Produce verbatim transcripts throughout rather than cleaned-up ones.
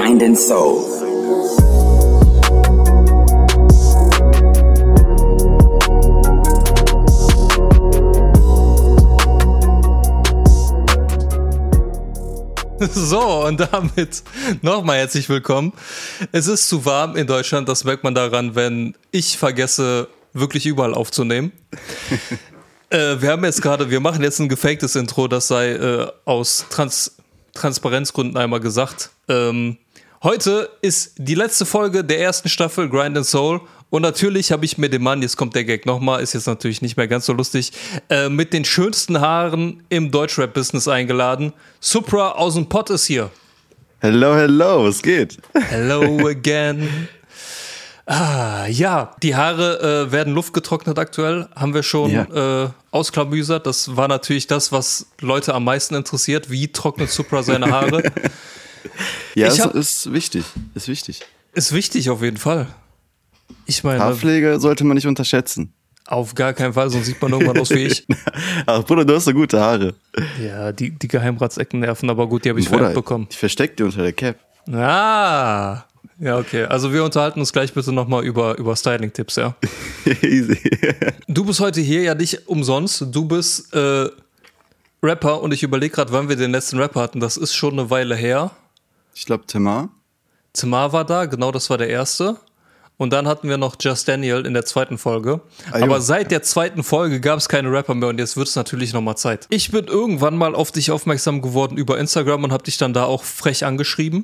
Grind and Soul. So, und damit nochmal herzlich willkommen. Es ist zu warm in Deutschland, das merkt man daran, wenn ich vergesse, wirklich überall aufzunehmen. äh, wir haben jetzt gerade, wir machen jetzt ein gefaktes Intro, das sei äh, aus Trans- Transparenzgründen einmal gesagt. Ähm, heute ist die letzte Folge der ersten Staffel Grind and Soul. Und natürlich habe ich mir den Mann, jetzt kommt der Gag nochmal, ist jetzt natürlich nicht mehr ganz so lustig, äh, mit den schönsten Haaren im Deutschrap-Business eingeladen. Supra aus dem Pott ist hier. Hello, hello, was geht? Hello again. Ah, ja, die Haare äh, werden luftgetrocknet aktuell, haben wir schon ja. äh, ausklamüsert. Das war natürlich das, was Leute am meisten interessiert. Wie trocknet Supra seine Haare? ja, ich hab, ist wichtig, ist wichtig. Ist wichtig auf jeden Fall. Ich meine, Haarpflege sollte man nicht unterschätzen. Auf gar keinen Fall, sonst sieht man irgendwann aus wie ich. Ach Bruder, du hast so gute Haare. Ja, die, die Geheimratsecken nerven, aber gut, die habe ich Bruder, vererbt bekommen. Ich versteck die unter der Cap. Ah, ja, okay. Also wir unterhalten uns gleich bitte nochmal über, über Styling-Tipps, ja? Easy. Du bist heute hier ja nicht umsonst. Du bist äh, Rapper und ich überlege gerade, wann wir den letzten Rapper hatten. Das ist schon eine Weile her. Ich glaube, Tamar. Tamar war da, genau, das war der erste. Und dann hatten wir noch Just Daniel in der zweiten Folge. Ah, aber seit der zweiten Folge gab es keine Rapper mehr und jetzt wird es natürlich nochmal Zeit. Ich bin irgendwann mal auf dich aufmerksam geworden über Instagram und habe dich dann da auch frech angeschrieben.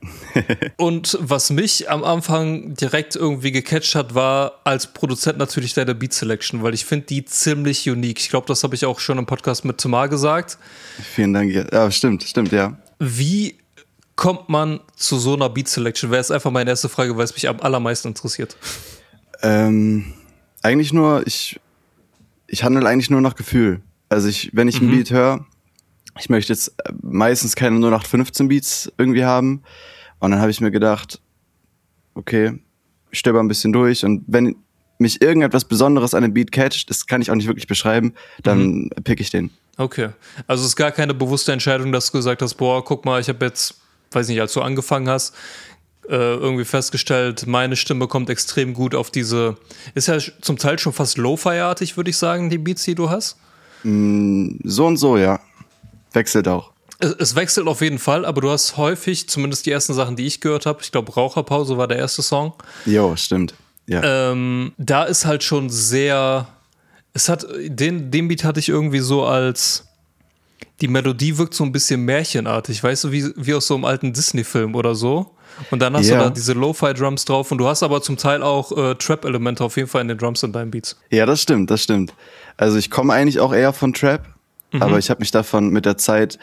Und was mich am Anfang direkt irgendwie gecatcht hat, war als Produzent natürlich deine Beat Selection, weil ich finde die ziemlich unique. Ich glaube, das habe ich auch schon im Podcast mit Tamar gesagt. Vielen Dank. Ja, stimmt, stimmt, ja. Wie kommt man zu so einer Beat Selection? Wäre jetzt einfach meine erste Frage, weil es mich am allermeisten interessiert. Ähm, eigentlich nur, ich, ich handle eigentlich nur nach Gefühl. Also ich, wenn ich einen mhm. Beat höre, ich möchte jetzt meistens keine null acht fünfzehn Beats irgendwie haben. Und dann habe ich mir gedacht, okay, ich stöber ein bisschen durch und wenn mich irgendetwas Besonderes an dem Beat catcht, das kann ich auch nicht wirklich beschreiben, dann mhm. pick ich den. Okay, also es ist gar keine bewusste Entscheidung, dass du gesagt hast, boah, guck mal, ich habe jetzt, weiß nicht, als du angefangen hast, äh, irgendwie festgestellt, meine Stimme kommt extrem gut auf diese, ist ja zum Teil schon fast Lo-Fi-artig, würde ich sagen, die Beats, die du hast? Mm, so und so, ja. Wechselt auch. Es, es wechselt auf jeden Fall, aber du hast häufig, zumindest die ersten Sachen, die ich gehört habe, ich glaube Raucherpause war der erste Song. Jo, stimmt. Ja. Ähm, da ist halt schon sehr, es hat, den, den Beat hatte ich irgendwie so als, die Melodie wirkt so ein bisschen märchenartig, weißt du, wie, wie aus so einem alten Disney-Film oder so. Und dann hast yeah. du da diese Lo-Fi-Drums drauf und du hast aber zum Teil auch äh, Trap-Elemente auf jeden Fall in den Drums in deinen Beats. Ja, das stimmt, das stimmt. Also ich komme eigentlich auch eher von Trap, mhm. aber ich habe mich davon mit der Zeit,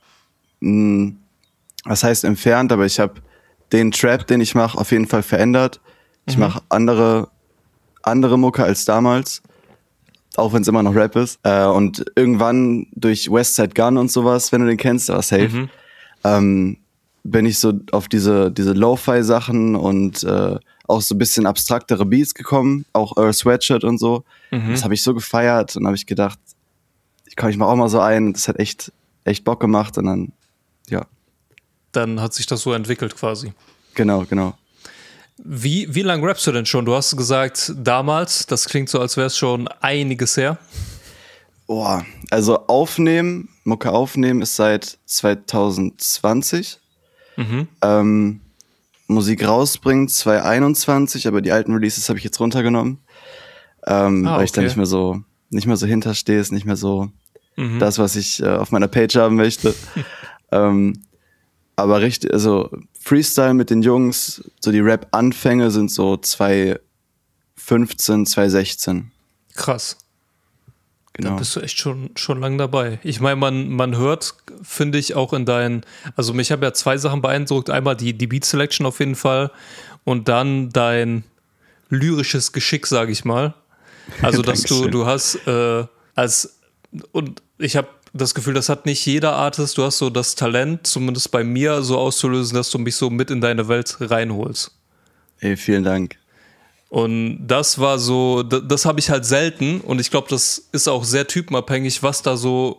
mh, was heißt entfernt, aber ich habe den Trap, den ich mache, auf jeden Fall verändert. Ich mhm. mache andere, andere Mucke als damals. Auch wenn es immer noch Rap ist. Äh, und irgendwann durch Westside Gun und sowas, wenn du den kennst, war safe, mhm. ähm, bin ich so auf diese, diese Lo-Fi-Sachen und äh, auch so ein bisschen abstraktere Beats gekommen, auch Earl Sweatshirt und so. Mhm. Das habe ich so gefeiert und habe ich gedacht, ich komm, ich mach auch mal so ein. Das hat echt, echt Bock gemacht und dann, ja. Dann hat sich das so entwickelt quasi. Genau, genau. Wie, wie lange rappst du denn schon? Du hast gesagt, damals, das klingt so, als wäre es schon einiges her. Boah, also aufnehmen, Mucke aufnehmen ist seit zwanzig zwanzig. Mhm. Ähm, Musik rausbringen zwanzig einundzwanzig, aber die alten Releases habe ich jetzt runtergenommen. Ähm, ah, weil ich okay. da nicht mehr so, nicht mehr so hinterstehe, ist nicht mehr so mhm. das, was ich äh, auf meiner Page haben möchte. ähm, aber richtig, also Freestyle mit den Jungs, so die Rap-Anfänge sind so zwanzig fünfzehn, zwanzig sechzehn. Krass. Genau. Da bist du echt schon, schon lang dabei. Ich meine, man, man hört, finde ich, auch in deinen, also mich haben ja zwei Sachen beeindruckt. Einmal die, die Beat Selection auf jeden Fall und dann dein lyrisches Geschick, sage ich mal. Also, dass du, du hast äh, als, und ich habe das Gefühl, das hat nicht jeder Artist. Du hast so das Talent, zumindest bei mir, so auszulösen, dass du mich so mit in deine Welt reinholst. Ey, vielen Dank. Und das war so, das, das habe ich halt selten und ich glaube, das ist auch sehr typenabhängig, was da so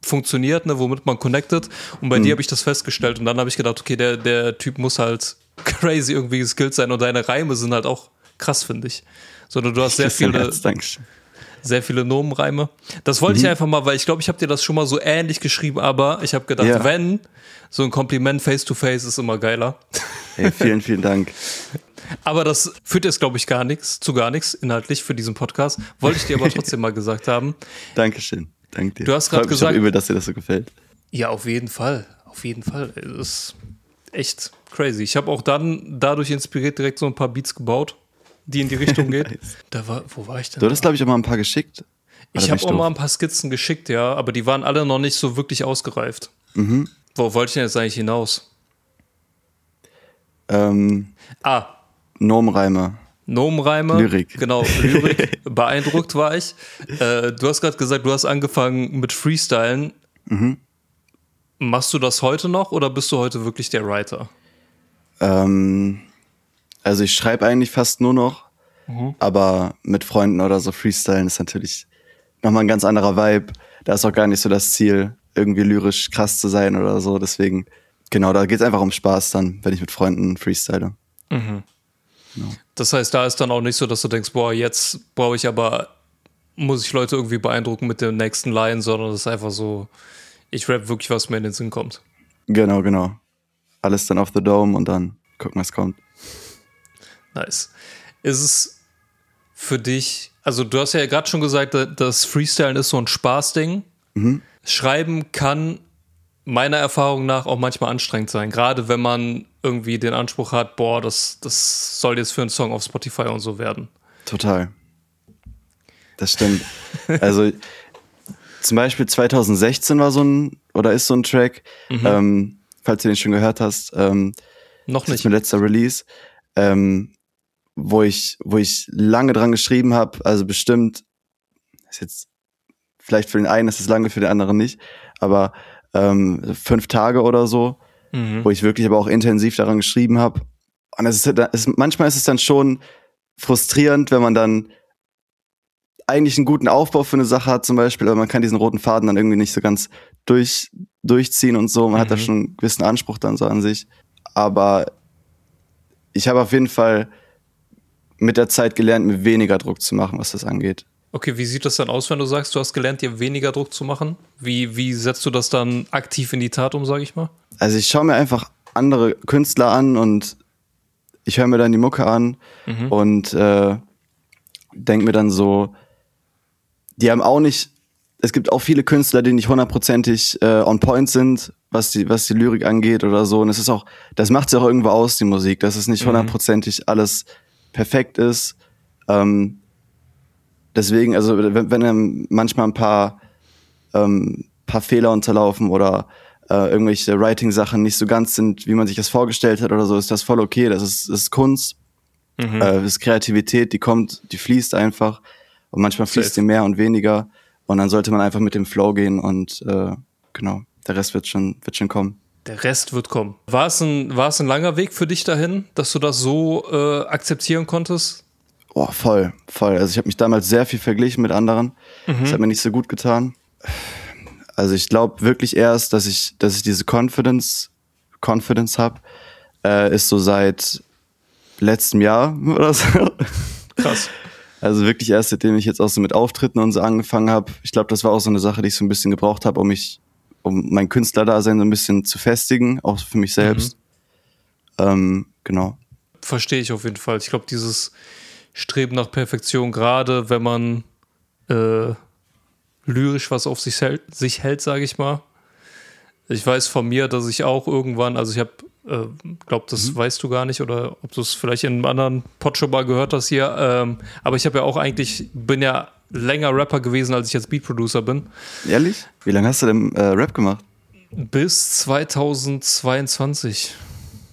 funktioniert, ne, womit man connectet. Und bei Mhm. dir habe ich das festgestellt. Und dann habe ich gedacht, okay, der, der Typ muss halt crazy irgendwie geskillt sein. Und deine Reime sind halt auch krass, finde ich. Sondern du hast sehr Küss dein viele, Herz, Dankeschön. sehr viele Nomenreime. Das wollte Mhm. ich einfach mal, weil ich glaube, ich habe dir das schon mal so ähnlich geschrieben, aber ich habe gedacht, Ja. wenn, so ein Kompliment face-to-face ist immer geiler. Hey, vielen, vielen Dank. Aber das führt jetzt, glaube ich, gar nichts, zu gar nichts inhaltlich für diesen Podcast. Wollte ich dir aber trotzdem mal gesagt haben. Dankeschön. Danke dir. Du hast grad Freut mich gesagt- auch übel, dass dir das so gefällt. Ja, auf jeden Fall. Auf jeden Fall. Das ist echt crazy. Ich habe auch dann dadurch inspiriert direkt so ein paar Beats gebaut, die in die Richtung gehen. Nice. Da war, wo war ich denn? Du hattest, glaube ich, auch mal ein paar geschickt. Ich Oder habe bin auch doof? mal ein paar Skizzen geschickt, ja, aber die waren alle noch nicht so wirklich ausgereift. Mhm. Wo wollte ich denn jetzt eigentlich hinaus? Ähm, Ah, Nomenreime. Nomenreime. Lyrik. Genau, Lyrik. Beeindruckt war ich. Äh, du hast gerade gesagt, du hast angefangen mit Freestylen. Mhm. Machst du das heute noch oder bist du heute wirklich der Writer? Ähm, also ich schreibe eigentlich fast nur noch, Mhm. aber mit Freunden oder so freestylen ist natürlich nochmal ein ganz anderer Vibe. Da ist auch gar nicht so das Ziel, irgendwie lyrisch krass zu sein oder so. Deswegen, genau, da geht es einfach um Spaß dann, wenn ich mit Freunden freestyle. Das heißt, da ist dann auch nicht so, dass du denkst, boah, jetzt brauche ich aber, muss ich Leute irgendwie beeindrucken mit dem nächsten Line, sondern es ist einfach so, ich rap wirklich, was mir in den Sinn kommt. Genau, genau. Alles dann auf the Dome und dann gucken, was kommt. Nice. Ist es für dich, also du hast ja gerade schon gesagt, das Freestylen ist so ein Spaßding. Mhm. Schreiben kann meiner Erfahrung nach auch manchmal anstrengend sein, gerade wenn man irgendwie den Anspruch hat, boah, das, das soll jetzt für einen Song auf Spotify und so werden. Total. Das stimmt. Also zum Beispiel zwanzig sechzehn war so ein, oder ist so ein Track, Mhm. ähm, falls du den schon gehört hast, ähm, Noch das ist nicht. mein letzter Release, ähm, wo ich, wo ich lange dran geschrieben habe, also bestimmt, ist jetzt, vielleicht für den einen ist es lange, für den anderen nicht, aber ähm, fünf Tage oder so, Mhm. wo ich wirklich aber auch intensiv daran geschrieben habe. Und es ist, es, manchmal ist es dann schon frustrierend, wenn man dann eigentlich einen guten Aufbau für eine Sache hat zum Beispiel, aber man kann diesen roten Faden dann irgendwie nicht so ganz durch, durchziehen und so. Man hat da Mhm. schon einen gewissen Anspruch dann so an sich. Aber ich habe auf jeden Fall mit der Zeit gelernt, mir weniger Druck zu machen, was das angeht. Okay, wie sieht das dann aus, wenn du sagst, du hast gelernt, dir weniger Druck zu machen? Wie, wie setzt du das dann aktiv in die Tat um, sag ich mal? Also ich schaue mir einfach andere Künstler an und ich höre mir dann die Mucke an Mhm. und äh, denke mir dann so, die haben auch nicht, es gibt auch viele Künstler, die nicht hundertprozentig äh, on point sind, was die, was die Lyrik angeht oder so. Und es ist auch, das macht ja auch irgendwo aus, die Musik, dass es nicht Mhm. hundertprozentig alles perfekt ist. Ähm, deswegen, also wenn, wenn einem manchmal ein paar, ähm, paar Fehler unterlaufen oder äh, irgendwelche Writing-Sachen nicht so ganz sind, wie man sich das vorgestellt hat oder so, ist das voll okay. Das ist, das ist Kunst, Mhm. äh, das ist Kreativität, die kommt, die fließt einfach. Und manchmal fließt Safe. die mehr und weniger. Und dann sollte man einfach mit dem Flow gehen und äh, genau, der Rest wird schon, wird schon kommen. Der Rest wird kommen. War es ein, war es ein langer Weg für dich dahin, dass du das so äh, akzeptieren konntest? Oh, voll, voll. Also ich habe mich damals sehr viel verglichen mit anderen. Das hat mir nicht so gut getan. Also ich glaube wirklich erst, dass ich, dass ich diese Confidence, Confidence habe, äh, ist so seit letztem Jahr oder so. Krass. Also wirklich erst, seitdem ich jetzt auch so mit Auftritten und so angefangen habe. Ich glaube, das war auch so eine Sache, die ich so ein bisschen gebraucht habe, um mich, um mein Künstlerdasein so ein bisschen zu festigen, auch für mich selbst. Ähm, genau. Verstehe ich auf jeden Fall. Ich glaube, dieses Streben nach Perfektion, gerade wenn man äh, lyrisch was auf sich hält, sich hält, sage ich mal. Ich weiß von mir, dass ich auch irgendwann, also ich habe, äh, glaube, das Mhm. weißt du gar nicht oder ob du es vielleicht in einem anderen Pod schon mal gehört hast hier, ähm, aber ich habe ja auch eigentlich, bin ja länger Rapper gewesen, als ich jetzt Beatproducer bin. Ehrlich? Wie lange hast du denn äh, Rap gemacht? Bis zweitausendzweiundzwanzig.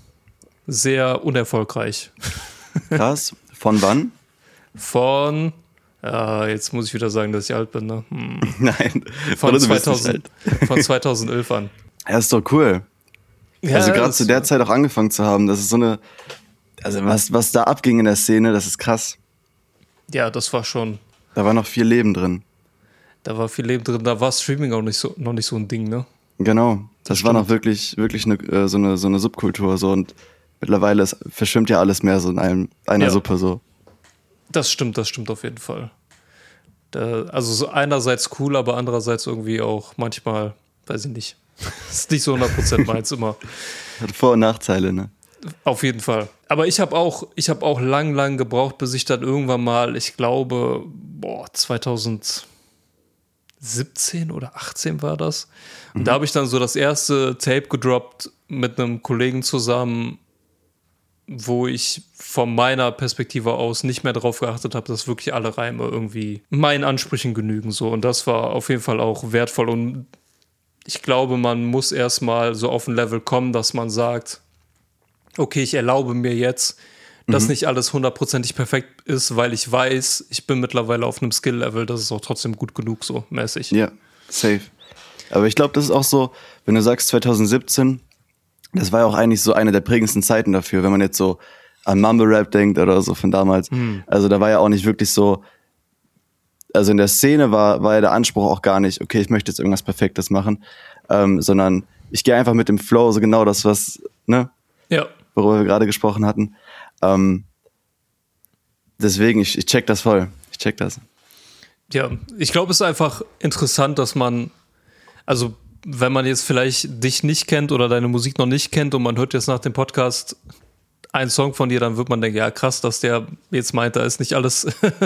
Sehr unerfolgreich. Krass. Von wann? Von, ja, jetzt muss ich wieder sagen, dass ich alt bin, ne? Hm. Nein. Von, Oder du bist nicht zweitausend, von zweitausendelf an. Ja, ist doch cool. Ja, also gerade das- zu der Zeit auch angefangen zu haben, das ist so eine, also was, was da abging in der Szene, das ist krass. Ja, das war schon. Da war noch viel Leben drin. Da war viel Leben drin, da war Streaming auch nicht so, noch nicht so ein Ding, ne? Genau, das, Das war noch stimmt. wirklich, wirklich eine, äh, so, eine, so eine Subkultur so und mittlerweile ist, verschwimmt ja alles mehr so in einem, einer Ja. Suppe so. Das stimmt, das stimmt auf jeden Fall. Da, also so einerseits cool, aber andererseits irgendwie auch manchmal, weiß ich nicht, ist nicht so hundert Prozent meins immer. Hat Vor- und Nachteile, ne? Auf jeden Fall. Aber ich habe auch, ich habe auch lang, lang gebraucht, bis ich dann irgendwann mal, ich glaube, boah, zwanzig siebzehn oder achtzehn war das. Und da habe ich dann so das erste Tape gedroppt mit einem Kollegen zusammen, wo ich von meiner Perspektive aus nicht mehr darauf geachtet habe, dass wirklich alle Reime irgendwie meinen Ansprüchen genügen. So. Und das war auf jeden Fall auch wertvoll. Und ich glaube, man muss erstmal so auf ein Level kommen, dass man sagt, okay, ich erlaube mir jetzt, dass nicht alles hundertprozentig perfekt ist, weil ich weiß, ich bin mittlerweile auf einem Skill-Level, das ist auch trotzdem gut genug, so mäßig. Ja, safe. Aber ich glaube, das ist auch so, wenn du sagst zwanzig siebzehn, das war ja auch eigentlich so eine der prägendsten Zeiten dafür, wenn man jetzt so an Mumble-Rap denkt oder so von damals. Hm. Also da war ja auch nicht wirklich so, also in der Szene war, war ja der Anspruch auch gar nicht, okay, ich möchte jetzt irgendwas Perfektes machen, ähm, sondern ich gehe einfach mit dem Flow, so genau das, was, ne, Ja, worüber wir gerade gesprochen hatten. Ähm, deswegen, ich, ich check das voll. Ich check das. ja. Ich glaube, es ist einfach interessant, dass man, also wenn man jetzt vielleicht dich nicht kennt oder deine Musik noch nicht kennt und man hört jetzt nach dem Podcast einen Song von dir, dann wird man denken, ja krass, dass der jetzt meint, da ist nicht alles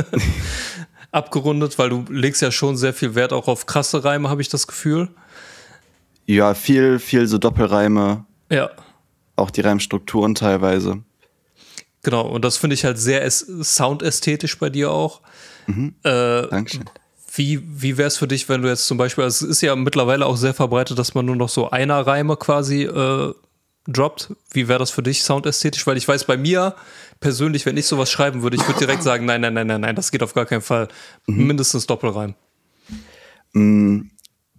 abgerundet, weil du legst ja schon sehr viel Wert auch auf krasse Reime, habe ich das Gefühl. Ja, viel, viel so Doppelreime, Ja, auch die Reimstrukturen teilweise. genau. Und das finde ich halt sehr äs- soundästhetisch bei dir auch. Äh, Dankeschön. Wie, wie wäre es für dich, wenn du jetzt zum Beispiel, also es ist ja mittlerweile auch sehr verbreitet, dass man nur noch so einer Reime quasi äh, droppt. Wie wäre das für dich soundästhetisch? Weil ich weiß, bei mir persönlich, wenn ich sowas schreiben würde, ich würde direkt sagen, nein, nein, nein, nein, nein, das geht auf gar keinen Fall. Mindestens Doppelreim. Mm.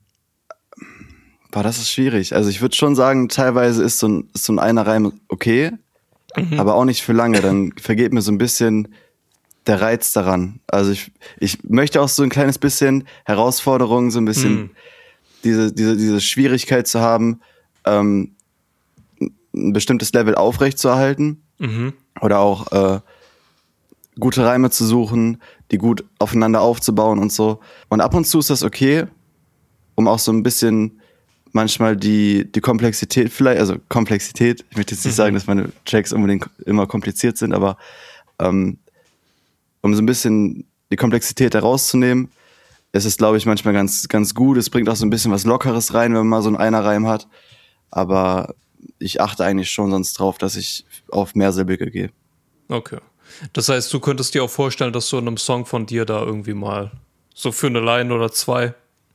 Boah, das ist schwierig. Also ich würde schon sagen, teilweise ist so ein, ist so ein einer Reim okay, aber auch nicht für lange. Dann vergeht mir so ein bisschen der Reiz daran. Also ich, ich möchte auch so ein kleines bisschen Herausforderung, so ein bisschen Mhm. diese, diese, diese Schwierigkeit zu haben, ähm, ein bestimmtes Level aufrechtzuerhalten Mhm. oder auch äh, gute Reime zu suchen, die gut aufeinander aufzubauen und so. Und ab und zu ist das okay, um auch so ein bisschen manchmal die, die Komplexität vielleicht, also Komplexität, ich möchte jetzt nicht Mhm. sagen, dass meine Tracks unbedingt immer kompliziert sind, aber ähm, um so ein bisschen die Komplexität herauszunehmen, ist es, glaube ich, manchmal ganz, ganz gut. Es bringt auch so ein bisschen was Lockeres rein, wenn man mal so einen Einer-Reim hat. Aber ich achte eigentlich schon sonst drauf, dass ich auf mehrsilbige gehe. Okay. Das heißt, du könntest dir auch vorstellen, dass du in einem Song von dir da irgendwie mal so für eine Line oder zwei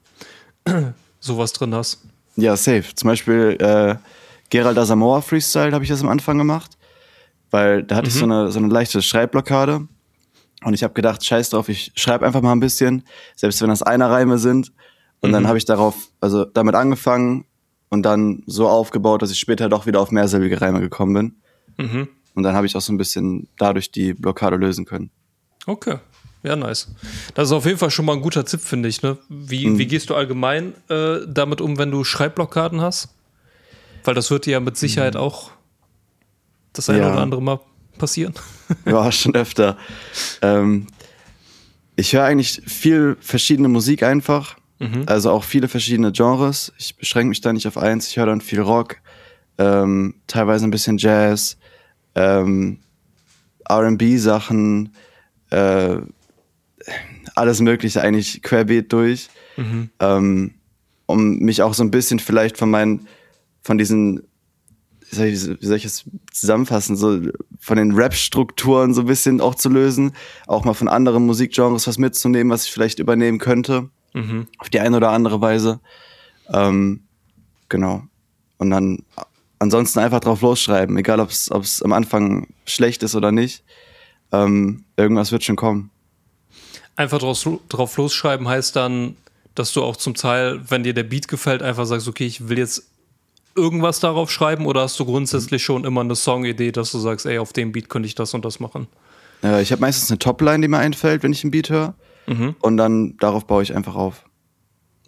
sowas drin hast. Ja, safe. Zum Beispiel äh, Gerald Asamoah Freestyle habe ich das am Anfang gemacht, weil da hatte ich so eine, so eine leichte Schreibblockade und ich habe gedacht, scheiß drauf, ich schreibe einfach mal ein bisschen, selbst wenn das Einer-Reime sind. Und Mhm. dann habe ich darauf, also damit angefangen und dann so aufgebaut, dass ich später doch wieder auf mehrsilbige Reime gekommen bin. Mhm. Und dann habe ich auch so ein bisschen dadurch die Blockade lösen können. Okay. Ja, nice. Das ist auf jeden Fall schon mal ein guter Tipp, finde ich. Ne? Wie, Mhm. wie gehst du allgemein äh, damit um, wenn du Schreibblockaden hast? Weil das wird dir ja mit Sicherheit auch das eine Ja. oder andere Mal passieren. Ja, schon öfter. Ähm, ich höre eigentlich viel verschiedene Musik einfach. Mhm. Also auch viele verschiedene Genres. Ich beschränke mich da nicht auf eins. Ich höre dann viel Rock, ähm, teilweise ein bisschen Jazz, ähm, R and B-Sachen, äh, alles Mögliche eigentlich querbeet durch. Mhm. Ähm, um mich auch so ein bisschen vielleicht von meinen, von diesen, wie soll ich, wie soll ich es zusammenfassen, so von den Rap-Strukturen so ein bisschen auch zu lösen, auch mal von anderen Musikgenres was mitzunehmen, was ich vielleicht übernehmen könnte, Mhm. auf die eine oder andere Weise. Ähm, genau. Und dann ansonsten einfach drauf losschreiben, egal ob es am Anfang schlecht ist oder nicht. Ähm, irgendwas wird schon kommen. Einfach drauf, drauf losschreiben heißt dann, dass du auch zum Teil, wenn dir der Beat gefällt, einfach sagst, okay, ich will jetzt irgendwas darauf schreiben, oder hast du grundsätzlich schon immer eine Songidee, dass du sagst, ey, auf dem Beat könnte ich das und das machen? Äh, ich habe meistens eine Topline, die mir einfällt, wenn ich einen Beat höre. Mhm. Und dann darauf baue ich einfach auf.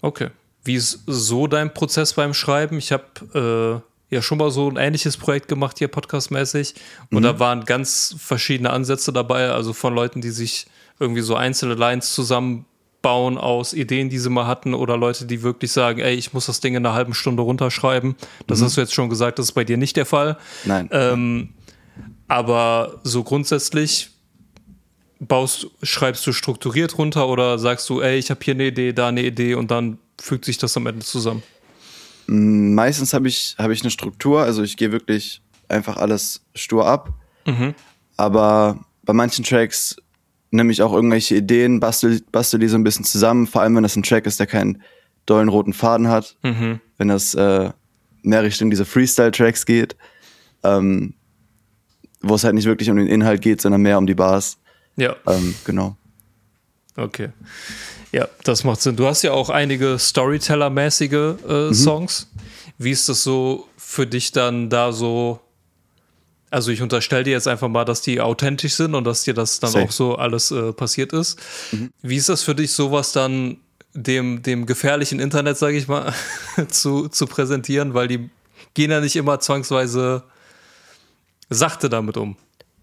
Okay. Wie ist so dein Prozess beim Schreiben? Ich habe äh, ja schon mal so ein ähnliches Projekt gemacht hier podcastmäßig und mhm. da waren ganz verschiedene Ansätze dabei, also von Leuten, die sich irgendwie so einzelne Lines zusammenbauen aus Ideen, die sie mal hatten, oder Leute, die wirklich sagen, ey, ich muss das Ding in einer halben Stunde runterschreiben. Das mhm. hast du jetzt schon gesagt, das ist bei dir nicht der Fall. Nein. Ähm, aber so grundsätzlich baust, schreibst du strukturiert runter oder sagst du, ey, ich habe hier eine Idee, da eine Idee und dann fügt sich das am Ende zusammen? Meistens habe ich, hab ich eine Struktur, also ich gehe wirklich einfach alles stur ab. Mhm. Aber bei manchen Tracks nehme ich auch irgendwelche Ideen, bastel, bastel die so ein bisschen zusammen, vor allem wenn das ein Track ist, der keinen dollen roten Faden hat. Mhm. Wenn das äh, mehr Richtung diese Freestyle-Tracks geht, ähm, wo es halt nicht wirklich um den Inhalt geht, sondern mehr um die Bars. Ja. Ähm, genau. Okay. Ja, das macht Sinn. Du hast ja auch einige Storyteller-mäßige äh, mhm. Songs. Wie ist das so für dich dann da so? Also ich unterstelle dir jetzt einfach mal, dass die authentisch sind und dass dir das dann Safe. Auch so alles äh, passiert ist. Mhm. Wie ist das für dich, sowas dann dem, dem gefährlichen Internet, sage ich mal, zu, zu präsentieren? Weil die gehen ja nicht immer zwangsweise sachte damit um.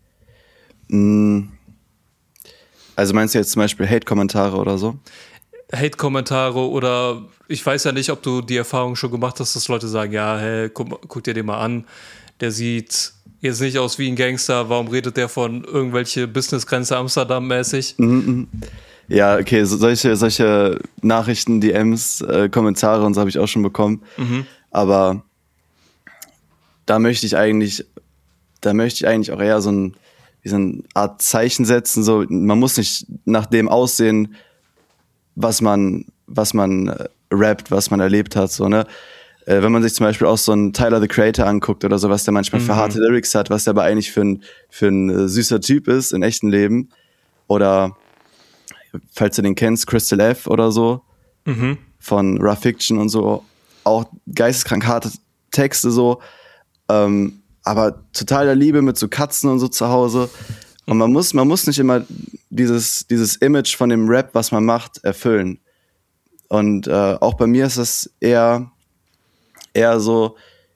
Also meinst du jetzt zum Beispiel Hate-Kommentare oder so? Hate-Kommentare oder ich weiß ja nicht, ob du die Erfahrung schon gemacht hast, dass Leute sagen, ja, hey, guck, guck dir den mal an, der sieht jetzt nicht aus wie ein Gangster, warum redet der von irgendwelche Businessgrenze Amsterdam mäßig? Mhm. Ja, okay, so, solche, solche Nachrichten, D Ms, äh, Kommentare und so habe ich auch schon bekommen. Mhm. Aber da möchte ich eigentlich, da möchte ich eigentlich auch eher so ein, wie so eine Art Zeichen setzen. So, man muss nicht nach dem aussehen, was man, was man äh, rappt, was man erlebt hat, so, ne? Äh, wenn man sich zum Beispiel auch so einen Tyler, the Creator anguckt oder so, was der manchmal mhm. für harte Lyrics hat, was der aber eigentlich für ein, für ein äh, süßer Typ ist im echten Leben. Oder, falls du den kennst, Crystal F oder so, mhm. von Rough Fiction und so, auch geisteskrank harte Texte so, ähm, aber totaler Liebe mit so Katzen und so zu Hause. Und man muss, man muss nicht immer dieses, dieses Image von dem Rap, was man macht, erfüllen. Und äh, auch bei mir ist das eher, eher so,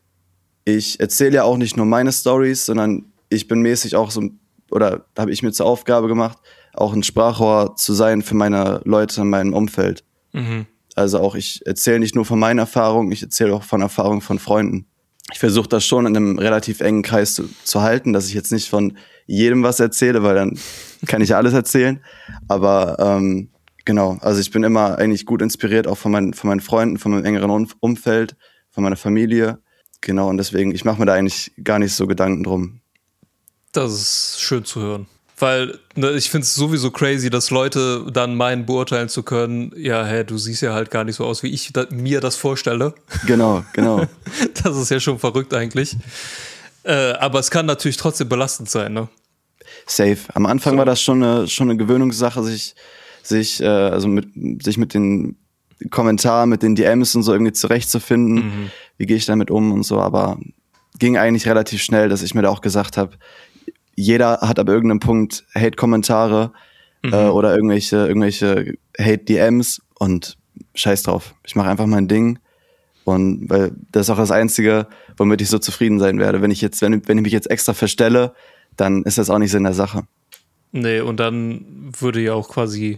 ich erzähle ja auch nicht nur meine Storys, sondern ich bin mäßig auch so, oder habe ich mir zur Aufgabe gemacht, auch ein Sprachrohr zu sein für meine Leute in meinem Umfeld. Mhm. Also auch, ich erzähle nicht nur von meinen Erfahrungen, ich erzähle auch von Erfahrungen von Freunden. Ich versuche das schon in einem relativ engen Kreis zu, zu halten, dass ich jetzt nicht von jedem was erzähle, weil dann kann ich ja alles erzählen. Aber ähm, genau, also ich bin immer eigentlich gut inspiriert, auch von meinen, von meinen Freunden, von meinem engeren Umfeld, von meiner Familie. Genau, und deswegen, ich mache mir da eigentlich gar nicht so Gedanken drum. Das ist schön zu hören. Weil ne, ich finde es sowieso crazy, dass Leute dann meinen, beurteilen zu können, ja, hä, du siehst ja halt gar nicht so aus, wie ich da, mir das vorstelle. Genau, genau. Das ist ja schon verrückt eigentlich. Äh, aber es kann natürlich trotzdem belastend sein, ne? Safe. Am Anfang so. war das schon eine, schon eine Gewöhnungssache, sich, sich, äh, also mit, sich mit den Kommentaren, mit den D Ms und so irgendwie zurechtzufinden. Mhm. Wie gehe ich damit um und so. Aber ging eigentlich relativ schnell, dass ich mir da auch gesagt habe, jeder hat ab irgendeinem Punkt Hate-Kommentare mhm. äh, oder irgendwelche, irgendwelche Hate-D Ms und scheiß drauf. Ich mache einfach mein Ding und weil das ist auch das Einzige, womit ich so zufrieden sein werde. Wenn ich jetzt, wenn, wenn ich mich jetzt extra verstelle, dann ist das auch nicht Sinn der Sache. Nee, und dann würde ja auch quasi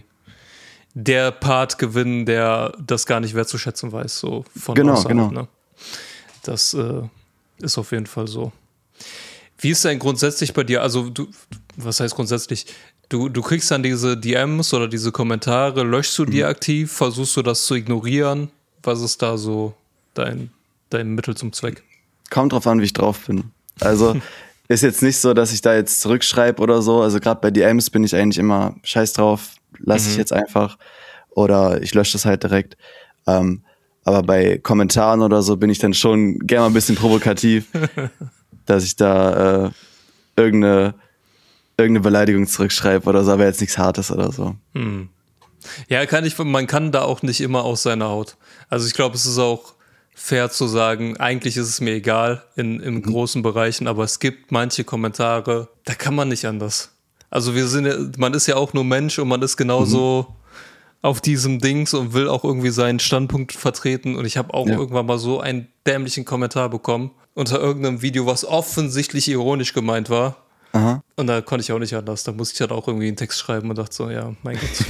der Part gewinnen, der das gar nicht wertzuschätzen weiß, so von genau, außerhalb, genau. Ne? Das äh, ist auf jeden Fall so. Wie ist denn grundsätzlich bei dir, also du, was heißt grundsätzlich, du, du kriegst dann diese D Ms oder diese Kommentare, löschst du die mhm. aktiv, versuchst du das zu ignorieren? Was ist da so dein, dein Mittel zum Zweck? Kommt drauf an, wie ich drauf bin. Also ist jetzt nicht so, dass ich da jetzt zurückschreibe oder so, also gerade bei D Ms bin ich eigentlich immer scheiß drauf, lass mhm. ich jetzt einfach oder ich lösche das halt direkt. Ähm, aber bei Kommentaren oder so bin ich dann schon gerne mal ein bisschen provokativ. Dass ich da äh, irgendeine, irgendeine Beleidigung zurückschreibe oder so, aber jetzt nichts Hartes oder so. Hm. Ja, kann ich, man kann da auch nicht immer aus seiner Haut. Also ich glaube, es ist auch fair zu sagen, eigentlich ist es mir egal in, in mhm. großen Bereichen, aber es gibt manche Kommentare, da kann man nicht anders. Also wir sind ja, man ist ja auch nur Mensch und man ist genauso auf diesem Dings und will auch irgendwie seinen Standpunkt vertreten. Und ich habe auch ja. irgendwann mal so einen dämlichen Kommentar bekommen unter irgendeinem Video, was offensichtlich ironisch gemeint war. Aha. Und da konnte ich auch nicht anders. Da musste ich halt auch irgendwie einen Text schreiben und dachte so, ja, mein Gott.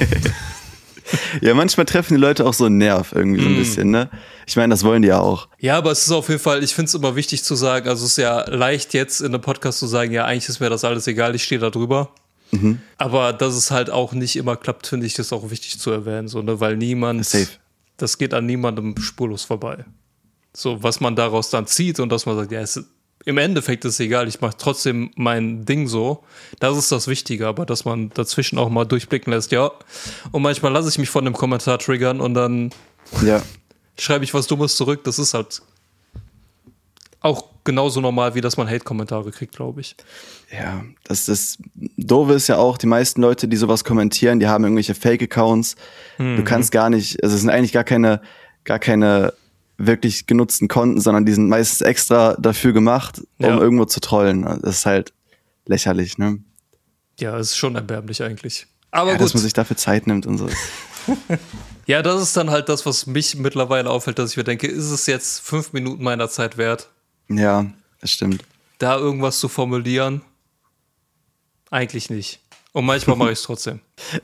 Ja, manchmal treffen die Leute auch so einen Nerv irgendwie so ein mm. bisschen, ne? Ich meine, das wollen die ja auch. Ja, aber es ist auf jeden Fall, ich finde es immer wichtig zu sagen, also es ist ja leicht jetzt in einem Podcast zu sagen, ja, eigentlich ist mir das alles egal, ich stehe da drüber. Mhm. Aber dass es halt auch nicht immer klappt, finde ich das auch wichtig zu erwähnen, so, ne? Weil niemand, Safe. das geht an niemandem spurlos vorbei. So, was man daraus dann zieht und dass man sagt, ja, es, im Endeffekt ist es egal, ich mache trotzdem mein Ding so, das ist das Wichtige, aber dass man dazwischen auch mal durchblicken lässt, ja. Und manchmal lasse ich mich von einem Kommentar triggern und dann ja. schreibe ich was Dummes zurück, das ist halt auch genauso normal, wie dass man Hate-Kommentare kriegt, glaube ich. Ja, das, das Doofe ist ja auch, die meisten Leute, die sowas kommentieren, die haben irgendwelche Fake-Accounts. Mhm. Du kannst gar nicht, also es sind eigentlich gar keine, gar keine wirklich genutzten Konten, sondern die sind meistens extra dafür gemacht, um ja. irgendwo zu trollen. Das ist halt lächerlich, ne? Ja, es ist schon erbärmlich eigentlich. Aber ja, gut. Dass man sich dafür Zeit nimmt und so. Ja, das ist dann halt das, was mich mittlerweile auffällt, dass ich mir denke, ist es jetzt fünf Minuten meiner Zeit wert? Ja, das stimmt. Da irgendwas zu formulieren? Eigentlich nicht. Und manchmal mache ich es trotzdem.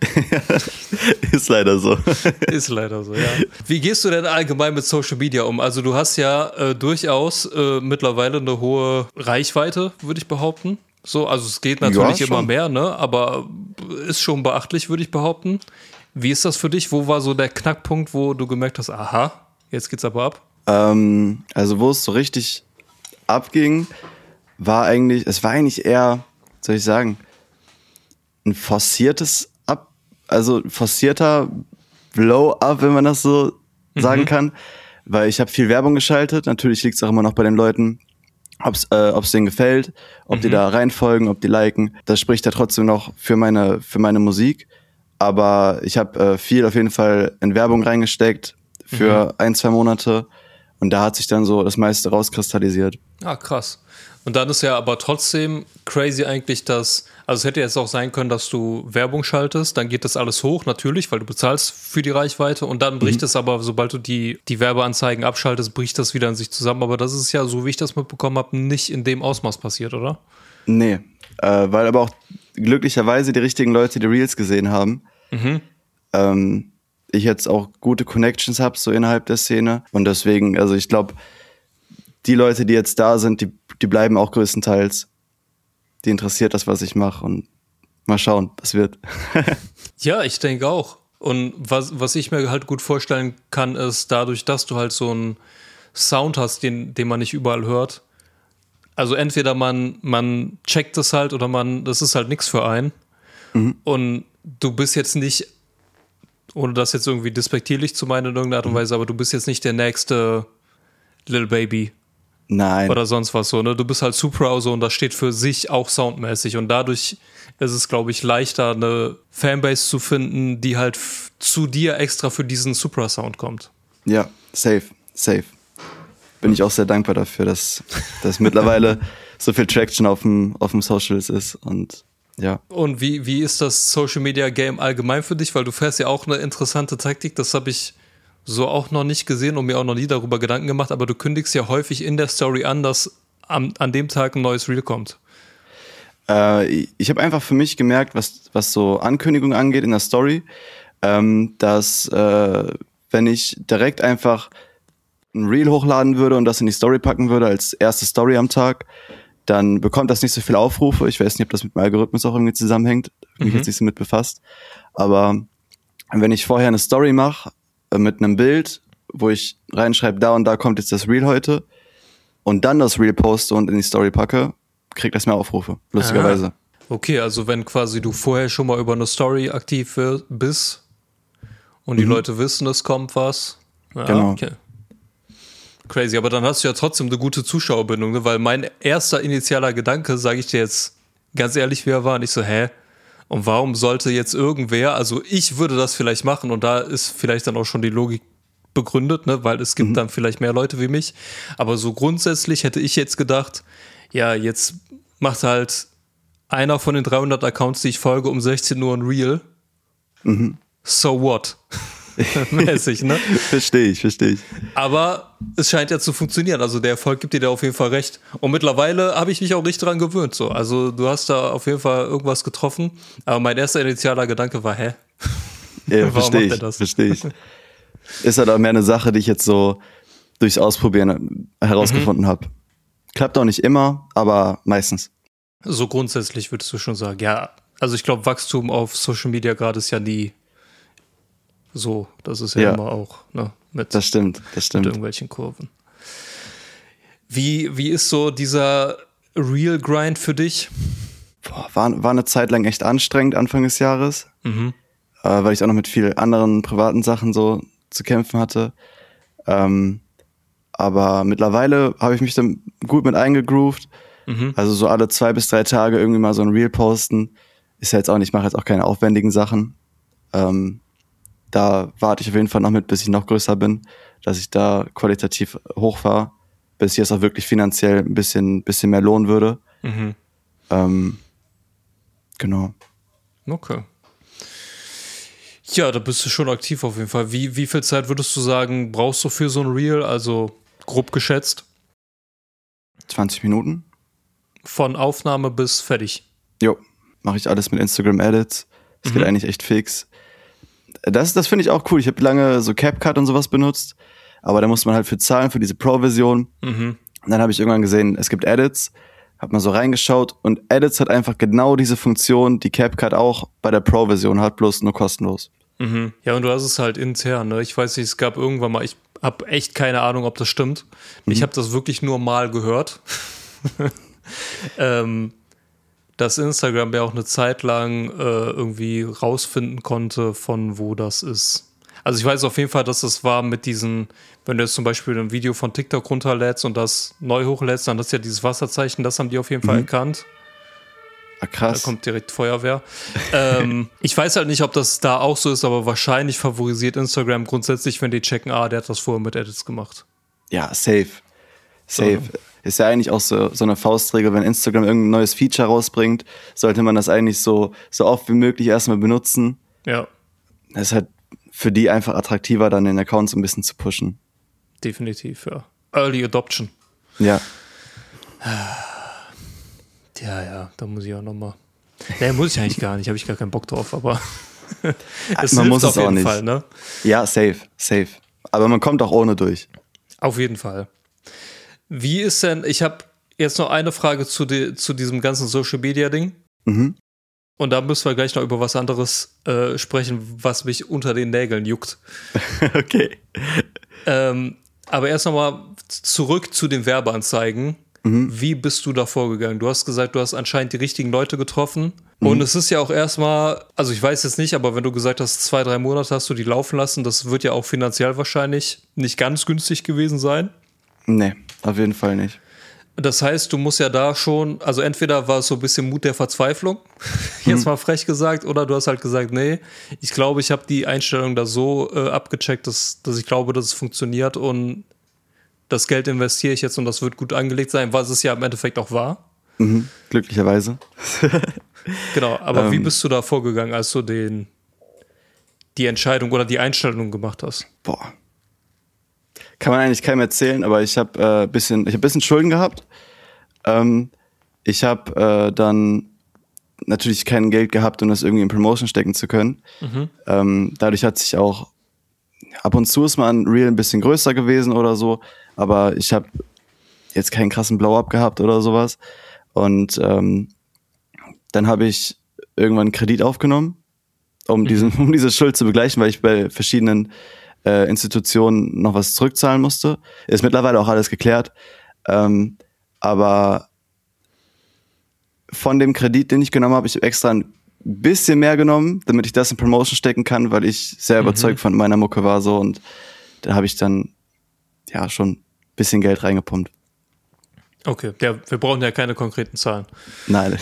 Ist leider so. Ist leider so, ja. Wie gehst du denn allgemein mit Social Media um? Also du hast ja äh, durchaus äh, mittlerweile eine hohe Reichweite, würde ich behaupten. So, also es geht natürlich ja, immer mehr, ne? Aber ist schon beachtlich, würde ich behaupten. Wie ist das für dich? Wo war so der Knackpunkt, wo du gemerkt hast, aha, jetzt geht's aber ab? Ähm, also wo es so richtig abging, war eigentlich, es war eigentlich eher, soll ich sagen, ein forciertes Ab, also forcierter Blow-up, wenn man das so mhm. sagen kann, weil ich habe viel Werbung geschaltet. Natürlich liegt es auch immer noch bei den Leuten, ob es äh, ob's denen gefällt, ob mhm. die da reinfolgen, ob die liken. Das spricht ja trotzdem noch für meine für meine Musik. Aber ich habe äh, viel auf jeden Fall in Werbung reingesteckt für mhm. ein, zwei Monate. Und da hat sich dann so das meiste rauskristallisiert. Ah, krass. Und dann ist ja aber trotzdem crazy eigentlich, dass, also es hätte jetzt auch sein können, dass du Werbung schaltest, dann geht das alles hoch, natürlich, weil du bezahlst für die Reichweite und dann bricht mhm. es aber, sobald du die, die Werbeanzeigen abschaltest, bricht das wieder in sich zusammen. Aber das ist ja, so wie ich das mitbekommen habe, nicht in dem Ausmaß passiert, oder? Nee, äh, weil aber auch glücklicherweise die richtigen Leute die Reels gesehen haben. Mhm. Ähm, ich jetzt auch gute Connections habe, so innerhalb der Szene. Und deswegen, also ich glaube, die Leute, die jetzt da sind, die, die bleiben auch größtenteils. Die interessiert das, was ich mache. Und mal schauen, was wird. Ja, ich denke auch. Und was, was ich mir halt gut vorstellen kann, ist dadurch, dass du halt so einen Sound hast, den, den man nicht überall hört. Also entweder man, man checkt das halt oder man, das ist halt nichts für einen. Mhm. Und du bist jetzt nicht, ohne das jetzt irgendwie despektierlich zu meinen in irgendeiner Art und Weise, aber du bist jetzt nicht der nächste Lil Baby. Nein. Oder sonst was so, ne? Du bist halt Supra so und das steht für sich auch soundmäßig und dadurch ist es, glaube ich, leichter, eine Fanbase zu finden, die halt f- zu dir extra für diesen Supra-Sound kommt. Ja, safe, safe. Bin ich auch sehr dankbar dafür, dass, dass mittlerweile so viel Traction auf dem, auf dem Socials ist und ja. Und wie, wie ist das Social-Media-Game allgemein für dich? Weil du fährst ja auch eine interessante Taktik, das habe ich so auch noch nicht gesehen und mir auch noch nie darüber Gedanken gemacht, aber du kündigst ja häufig in der Story an, dass an, an dem Tag ein neues Reel kommt. Äh, ich habe einfach für mich gemerkt, was, was so Ankündigungen angeht in der Story, ähm, dass äh, wenn ich direkt einfach ein Reel hochladen würde und das in die Story packen würde als erste Story am Tag, dann bekommt das nicht so viele Aufrufe. Ich weiß nicht, ob das mit dem Algorithmus auch irgendwie zusammenhängt. Da bin ich Mhm. jetzt nicht so mit befasst. Aber wenn ich vorher eine Story mache äh, mit einem Bild, wo ich reinschreibe, da und da kommt jetzt das Reel heute und dann das Reel poste und in die Story packe, kriegt das mehr Aufrufe, lustigerweise. Okay, also wenn quasi du vorher schon mal über eine Story aktiv wir- bist und die Mhm. Leute wissen, es kommt was. Ja, Genau. okay. Crazy, aber dann hast du ja trotzdem eine gute Zuschauerbindung, ne? Weil mein erster initialer Gedanke, sage ich dir jetzt ganz ehrlich, wie er war, nicht so, hä? Und warum sollte jetzt irgendwer, also ich würde das vielleicht machen und da ist vielleicht dann auch schon die Logik begründet, ne? Weil es gibt Mhm. dann vielleicht mehr Leute wie mich, aber so grundsätzlich hätte ich jetzt gedacht, ja, jetzt macht halt einer von den dreihundert Accounts, die ich folge, um sechzehn Uhr ein Reel Mhm. so what? Mäßig, ne? Verstehe ich, verstehe ich. Aber es scheint ja zu funktionieren. Also der Erfolg gibt dir da auf jeden Fall recht. Und mittlerweile habe ich mich auch richtig dran gewöhnt. So. Also du hast da auf jeden Fall irgendwas getroffen. Aber mein erster initialer Gedanke war, hä? Ja, verstehe ich, verstehe ich. Ist halt auch mehr eine Sache, die ich jetzt so durchs Ausprobieren herausgefunden mhm. habe. Klappt auch nicht immer, aber meistens. So grundsätzlich würdest du schon sagen, ja. Also ich glaube, Wachstum auf Social Media gerade ist ja nie so. Das ist ja, ja. immer auch, ne, mit, das stimmt, das stimmt. mit irgendwelchen Kurven. Wie, wie ist so dieser Real Grind für dich? Boah, war, war eine Zeit lang echt anstrengend Anfang des Jahres, mhm. äh, weil ich auch noch mit vielen anderen privaten Sachen so zu kämpfen hatte. Ähm, aber mittlerweile habe ich mich dann gut mit eingegroovt. Mhm. Also so alle zwei bis drei Tage irgendwie mal so ein Reel posten. Ist ja jetzt auch nicht, ich mache jetzt auch keine aufwendigen Sachen. Ähm, da warte ich auf jeden Fall noch mit, bis ich noch größer bin, dass ich da qualitativ hochfahre, bis ich es auch wirklich finanziell ein bisschen, bisschen mehr lohnen würde. Mhm. Ähm, genau. Okay. Ja, da bist du schon aktiv auf jeden Fall. Wie, wie viel Zeit würdest du sagen, brauchst du für so ein Reel? Also grob geschätzt? zwanzig Minuten. Von Aufnahme bis fertig? Jo, mache ich alles mit Instagram Edits. Das mhm. geht eigentlich echt fix. Das, das finde ich auch cool. Ich habe lange so CapCut und sowas benutzt, aber da muss man halt für zahlen, für diese Pro-Version. Mhm. Und dann habe ich irgendwann gesehen, es gibt Edits, hab mal so reingeschaut und Edits hat einfach genau diese Funktion, die CapCut auch bei der Pro-Version hat, bloß nur kostenlos. Mhm. Ja, und du hast es halt intern, ne? Ich weiß nicht, es gab irgendwann mal, ich habe echt keine Ahnung, ob das stimmt. Mhm. Ich habe das wirklich nur mal gehört. ähm, dass Instagram ja auch eine Zeit lang äh, irgendwie rausfinden konnte, von wo das ist. Also ich weiß auf jeden Fall, dass das war mit diesen, wenn du jetzt zum Beispiel ein Video von TikTok runterlädst und das neu hochlädst, dann das ist ja dieses Wasserzeichen, das haben die auf jeden mhm. Fall erkannt. Ah, krass. Da kommt direkt Feuerwehr. ähm, ich weiß halt nicht, ob das da auch so ist, aber wahrscheinlich favorisiert Instagram grundsätzlich, wenn die checken, ah, der hat das vorher mit Edits gemacht. Ja, safe. Safe. So. Ist ja eigentlich auch so, so eine Faustregel, wenn Instagram irgendein neues Feature rausbringt, sollte man das eigentlich so, so oft wie möglich erstmal benutzen. Ja. Das ist halt für die einfach attraktiver, dann den Account so ein bisschen zu pushen. Definitiv, ja. Early Adoption. Ja. Ja, ja, da muss ich auch nochmal. Nee, muss ich eigentlich gar nicht, habe ich gar keinen Bock drauf, aber es man muss auf es jeden auch nicht. Fall, ne? Ja, safe, safe. Aber man kommt auch ohne durch. Auf jeden Fall. Wie ist denn, ich habe jetzt noch eine Frage zu, die, zu diesem ganzen Social-Media-Ding. Mhm. Und da müssen wir gleich noch über was anderes äh, sprechen, was mich unter den Nägeln juckt. Okay. Ähm, aber erst nochmal zurück zu den Werbeanzeigen. Mhm. Wie bist du da vorgegangen? Du hast gesagt, du hast anscheinend die richtigen Leute getroffen. Mhm. Und es ist ja auch erstmal, also ich weiß jetzt nicht, aber wenn du gesagt hast, zwei, drei Monate hast du die laufen lassen, das wird ja auch finanziell wahrscheinlich nicht ganz günstig gewesen sein. Nee, auf jeden Fall nicht. Das heißt, du musst ja da schon, also entweder war es so ein bisschen Mut der Verzweiflung, jetzt mal frech gesagt, oder du hast halt gesagt, nee, ich glaube, ich habe die Einstellung da so äh, abgecheckt, dass, dass ich glaube, dass es funktioniert und das Geld investiere ich jetzt und das wird gut angelegt sein, was es ja im Endeffekt auch war. Mhm, glücklicherweise. Genau, aber ähm, wie bist du da vorgegangen, als du den, die Entscheidung oder die Einstellung gemacht hast? Boah. Kann man eigentlich keinem erzählen, aber ich habe äh, bisschen, ich habe bisschen Schulden gehabt. Ähm, ich habe äh, dann natürlich kein Geld gehabt, um das irgendwie in Promotion stecken zu können. Mhm. Ähm, dadurch hat sich auch ab und zu ist mal ein Reel ein bisschen größer gewesen oder so, aber ich habe jetzt keinen krassen Blow-up gehabt oder sowas. Und ähm, dann habe ich irgendwann einen Kredit aufgenommen, um, mhm. diesen, um diese Schuld zu begleichen, weil ich bei verschiedenen äh, Institutionen noch was zurückzahlen musste. Ist mittlerweile auch alles geklärt. Ähm, aber von dem Kredit, den ich genommen habe, ich habe extra ein bisschen mehr genommen, damit ich das in Promotion stecken kann, weil ich sehr mhm. überzeugt von meiner Mucke war so und da habe ich dann ja schon ein bisschen Geld reingepumpt. Okay, ja, wir brauchen ja keine konkreten Zahlen. Nein.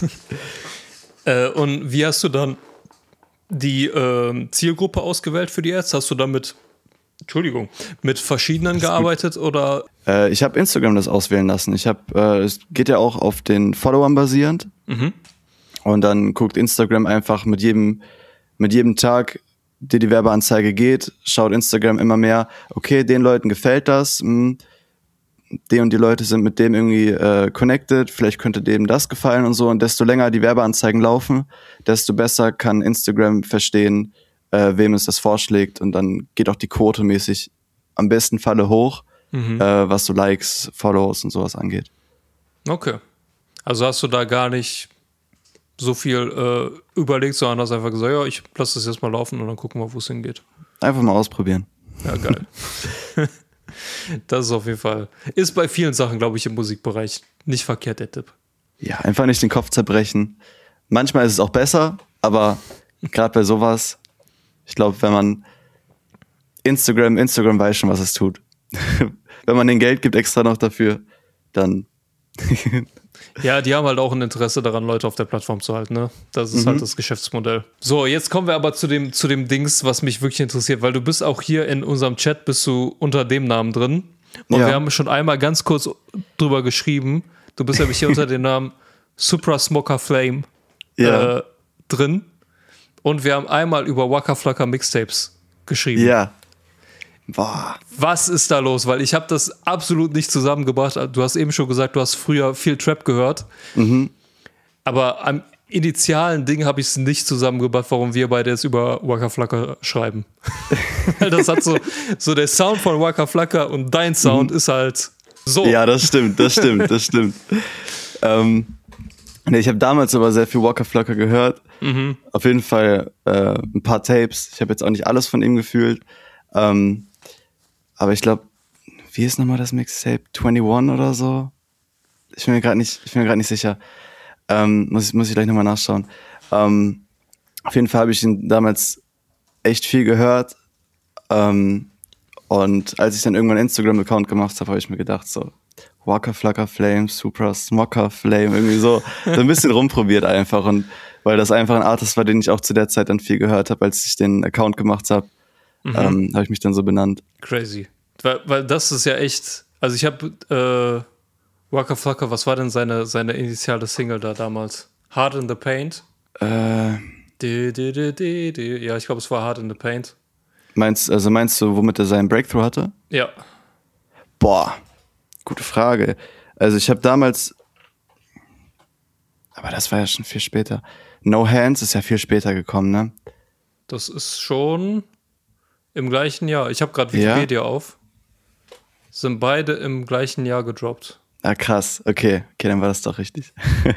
äh, und wie hast du dann die äh, Zielgruppe ausgewählt für die Ads? Hast du damit, Entschuldigung, mit verschiedenen gearbeitet gut. oder? Äh, ich habe Instagram das auswählen lassen. Ich habe, äh, es geht ja auch auf den Followern basierend. Mhm. Und dann guckt Instagram einfach mit jedem, mit jedem Tag, dir die Werbeanzeige geht, schaut Instagram immer mehr, okay, den Leuten gefällt das, mh, die und die Leute sind mit dem irgendwie äh, connected, vielleicht könnte dem das gefallen und so. Und desto länger die Werbeanzeigen laufen, desto besser kann Instagram verstehen, äh, wem es das vorschlägt. Und dann geht auch die Quote mäßig am besten Falle hoch, mhm. äh, was so Likes, Follows und sowas angeht. Okay. Also hast du da gar nicht so viel äh, überlegt, sondern hast einfach gesagt, ja, ich lasse das jetzt mal laufen und dann gucken wir, wo es hingeht. Einfach mal ausprobieren. Ja, geil. Das ist auf jeden Fall, ist bei vielen Sachen, glaube ich, im Musikbereich nicht verkehrt, der Tipp. Ja, einfach nicht den Kopf zerbrechen. Manchmal ist es auch besser, aber gerade bei sowas, ich glaube, wenn man Instagram, Instagram weiß schon, was es tut. Wenn man den Geld gibt extra noch dafür, dann... Ja, die haben halt auch ein Interesse daran, Leute auf der Plattform zu halten, ne? Das ist mhm. halt das Geschäftsmodell. So, jetzt kommen wir aber zu dem, zu dem Dings, was mich wirklich interessiert, weil du bist auch hier in unserem Chat, bist du unter dem Namen drin. Und ja. wir haben schon einmal ganz kurz drüber geschrieben. Du bist nämlich hier unter dem Namen Supra Smoker Flame ja. äh, drin. Und wir haben einmal über Waka Flocka Mixtapes geschrieben. Ja. Boah. Was ist da los? Weil ich habe das absolut nicht zusammengebracht. Du hast eben schon gesagt, du hast früher viel Trap gehört. Mhm. Aber am initialen Ding habe ich es nicht zusammengebracht, warum wir beide jetzt über Waka Flocka schreiben. Weil das hat so, so der Sound von Waka Flocka und dein Sound mhm. ist halt so. Ja, das stimmt, das stimmt, das stimmt. ähm, nee, ich habe damals aber sehr viel Waka Flocka gehört. Mhm. Auf jeden Fall äh, ein paar Tapes. Ich habe jetzt auch nicht alles von ihm gefühlt. Ähm, Aber ich glaube, wie ist nochmal das Mixtape? einundzwanzig oder so? Ich bin mir gerade nicht, ich bin mir gerade nicht sicher. Ähm, muss ich, muss ich gleich nochmal nachschauen. Ähm, auf jeden Fall habe ich ihn damals echt viel gehört. Ähm, und als ich dann irgendwann einen Instagram-Account gemacht habe, habe ich mir gedacht, so, Waka Flocka Flame, Supra Smoker Flame, irgendwie so, so ein bisschen rumprobiert einfach. Und weil das einfach ein Artist war, den ich auch zu der Zeit dann viel gehört habe, als ich den Account gemacht habe. Mhm. Ähm, habe ich mich dann so benannt. Crazy. Weil, weil das ist ja echt, also ich habe äh, Waka Flocka, was war denn seine, seine initiale Single da damals? Hard in the Paint? Äh. Die, die, die, die, die. Ja, ich glaube, es war Hard in the Paint. Meinst, also meinst du, womit er seinen Breakthrough hatte? Ja. Boah, gute Frage. Also ich habe damals, aber das war ja schon viel später. No Hands ist ja viel später gekommen, ne? Das ist schon... Im gleichen Jahr. Ich habe gerade Wikipedia ja. auf. Sind beide im gleichen Jahr gedroppt. Ah, krass. Okay, okay, dann war das doch richtig.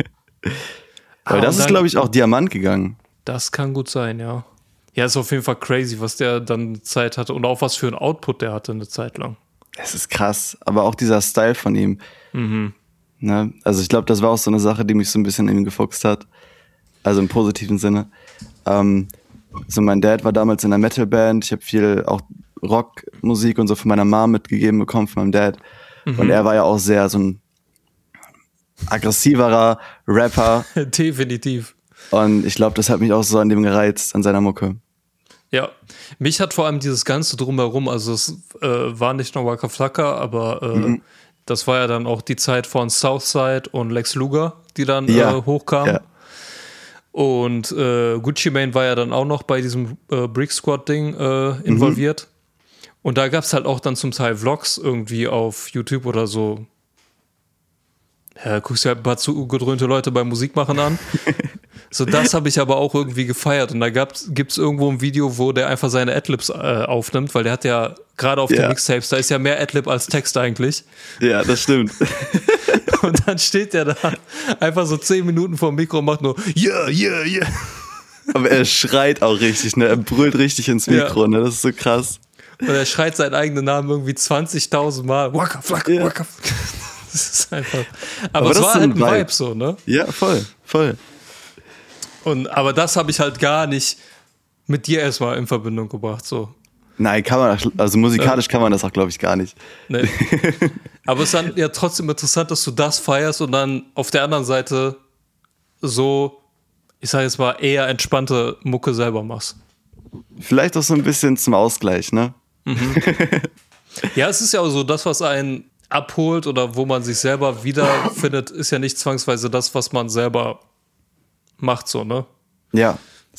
Aber ah, das ist, glaube ich, auch Diamant gegangen. Das kann gut sein, ja. Ja, ist auf jeden Fall crazy, was der dann Zeit hatte und auch was für ein Output der hatte eine Zeit lang. Das ist krass. Aber auch dieser Style von ihm. Mhm. Ne? Also ich glaube, das war auch so eine Sache, die mich so ein bisschen in ihm gefuchst hat. Also im positiven Sinne. Ähm, So, mein Dad war damals in einer Metalband. Ich habe viel auch Rockmusik und so von meiner Mom mitgegeben bekommen, von meinem Dad. Mhm. Und er war ja auch sehr so ein aggressiverer Rapper. Definitiv. Und ich glaube, das hat mich auch so an dem gereizt, an seiner Mucke. Ja, mich hat vor allem dieses Ganze drumherum, also es äh, war nicht nur Waka Flocka, aber äh, mhm. das war ja dann auch die Zeit von Southside und Lex Luger, die dann ja. äh, hochkamen. Ja. Und äh, Gucci Mane war ja dann auch noch bei diesem äh, Brick Squad-Ding äh, involviert. Mhm. Und da gab es halt auch dann zum Teil Vlogs irgendwie auf YouTube oder so. Ja, guckst dir halt ein paar zu gedröhnte Leute beim Musikmachen an. So, das habe ich aber auch irgendwie gefeiert. Und da gibt es irgendwo ein Video, wo der einfach seine Adlibs äh, aufnimmt, weil der hat ja gerade auf ja. den Mixtapes, da ist ja mehr Adlib als Text eigentlich. Ja, das stimmt. Und dann steht der da einfach so zehn Minuten vor dem Mikro und macht nur yeah, yeah, yeah. Aber er schreit auch richtig, ne? Er brüllt richtig ins Mikro, ja. ne? Das ist so krass. Und er schreit seinen eigenen Namen irgendwie zwanzigtausend Mal. Waka Flocka, ja. Waka Flocka. Das ist einfach. Aber, aber es war halt ein Vibe. Vibe so, ne? Ja, voll, voll. Und, aber das habe ich halt gar nicht mit dir erstmal in Verbindung gebracht, so. Nein, kann man, also musikalisch ja. kann man das auch, glaube ich, gar nicht. Nee. Aber es ist dann ja trotzdem interessant, dass du das feierst und dann auf der anderen Seite so, ich sage jetzt mal, eher entspannte Mucke selber machst. Vielleicht auch so ein bisschen zum Ausgleich, ne? Mhm. Ja, es ist ja auch so, das, was einen abholt oder wo man sich selber wiederfindet, ist ja nicht zwangsweise das, was man selber macht, so, ne? Ja, safe.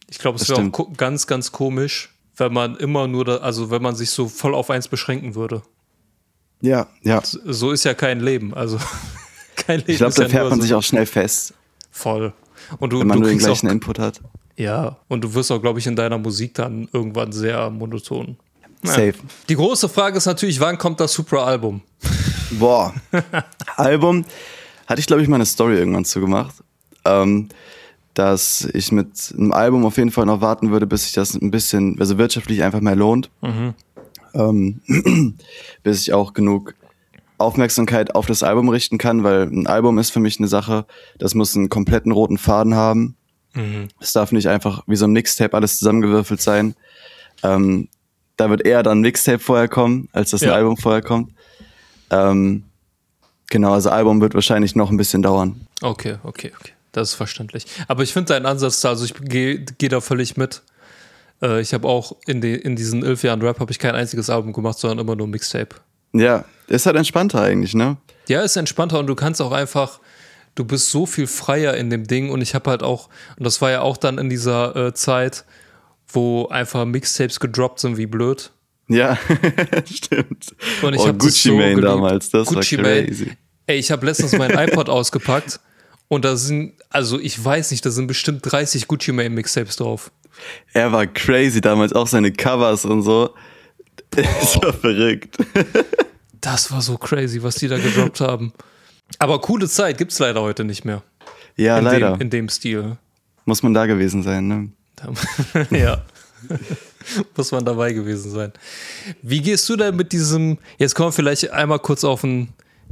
Ich glaube, es wäre auch ko- ganz, ganz komisch, wenn man immer nur, da, also wenn man sich so voll auf eins beschränken würde. Ja, ja. So ist ja kein Leben. Also kein Leben. Ich glaube, ist da ja fährt nur man so sich auch schnell fest. Voll. Und du, wenn man du nur den kriegst gleichen auch, Input hat. Ja, und du wirst auch, glaube ich, in deiner Musik dann irgendwann sehr monoton. Safe. Ja. Die große Frage ist natürlich, wann kommt das Supra-Album? Boah. Album, hatte ich, glaube ich, mal eine Story irgendwann zu gemacht. Ähm, dass ich mit einem Album auf jeden Fall noch warten würde, bis sich das ein bisschen, also wirtschaftlich einfach mehr lohnt. Mhm. Ähm, bis ich auch genug Aufmerksamkeit auf das Album richten kann, weil ein Album ist für mich eine Sache, das muss einen kompletten roten Faden haben. Mhm. Es darf nicht einfach wie so ein Mixtape alles zusammengewürfelt sein. Ähm, da wird eher dann ein Mixtape vorher kommen, als dass ein Ja. Album vorher kommt. Ähm, genau, also Album wird wahrscheinlich noch ein bisschen dauern. Okay, okay, okay. Das ist verständlich. Aber ich finde deinen Ansatz da, also ich gehe geh da völlig mit. Äh, ich habe auch in, die, in diesen elf Jahren Rap habe ich kein einziges Album gemacht, sondern immer nur Mixtape. Ja, ist halt entspannter eigentlich, ne? Ja, ist entspannter und du kannst auch einfach, du bist so viel freier in dem Ding und ich habe halt auch, und das war ja auch dann in dieser äh, Zeit, wo einfach Mixtapes gedroppt sind wie blöd. Ja, stimmt. Und ich oh, hab das Gucci so Mane geliebt. damals, das Gucci war crazy. Mane. Ey, ich habe letztens mein iPod ausgepackt und da sind, also ich weiß nicht, da sind bestimmt dreißig Gucci Mane Mixtapes drauf. Er war crazy damals, auch seine Covers und so. Das war verrückt. Das war so crazy, was die da gedroppt haben. Aber coole Zeit gibt's leider heute nicht mehr. Ja, in leider. Dem, in dem Stil. Muss man da gewesen sein, ne? Ja. Muss man dabei gewesen sein. Wie gehst du denn mit diesem, jetzt kommen wir vielleicht einmal kurz auf ein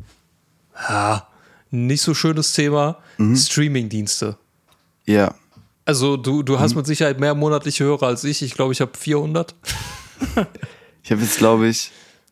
ja, nicht so schönes Thema, mhm. Streaming-Dienste. Ja. Also du, du hast mhm. mit Sicherheit mehr monatliche Hörer als ich. Ich glaube, ich habe vierhundert. Ich habe jetzt, glaube ich,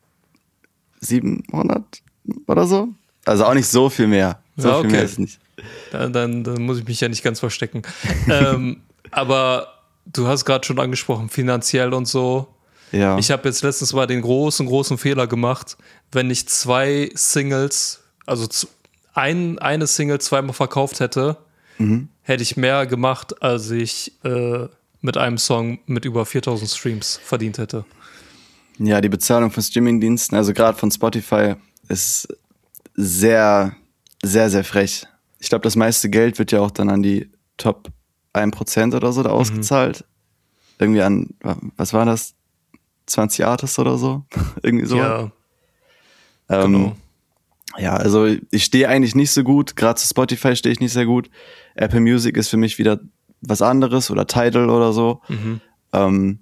siebenhundert oder so. Also auch nicht so viel mehr. So ja, okay. viel mehr ist nicht. Dann, dann, dann muss ich mich ja nicht ganz verstecken. ähm, aber du hast gerade schon angesprochen, finanziell und so. Ja. Ich habe jetzt letztens mal den großen, großen Fehler gemacht, wenn ich zwei Singles, also ein, eine Single zweimal verkauft hätte, mhm. hätte ich mehr gemacht, als ich äh, mit einem Song mit über viertausend Streams verdient hätte. Ja, die Bezahlung von Streamingdiensten, also gerade von Spotify, ist sehr, sehr, sehr frech. Ich glaube, das meiste Geld wird ja auch dann an die Top ein Prozent oder so da ausgezahlt. Mhm. Irgendwie an, was war das? zwanzig Artists oder so? Irgendwie so. Ja, ähm, genau. Ja, also ich stehe eigentlich nicht so gut. Gerade zu Spotify stehe ich nicht sehr gut. Apple Music ist für mich wieder was anderes oder Tidal oder so. Mhm. Ähm,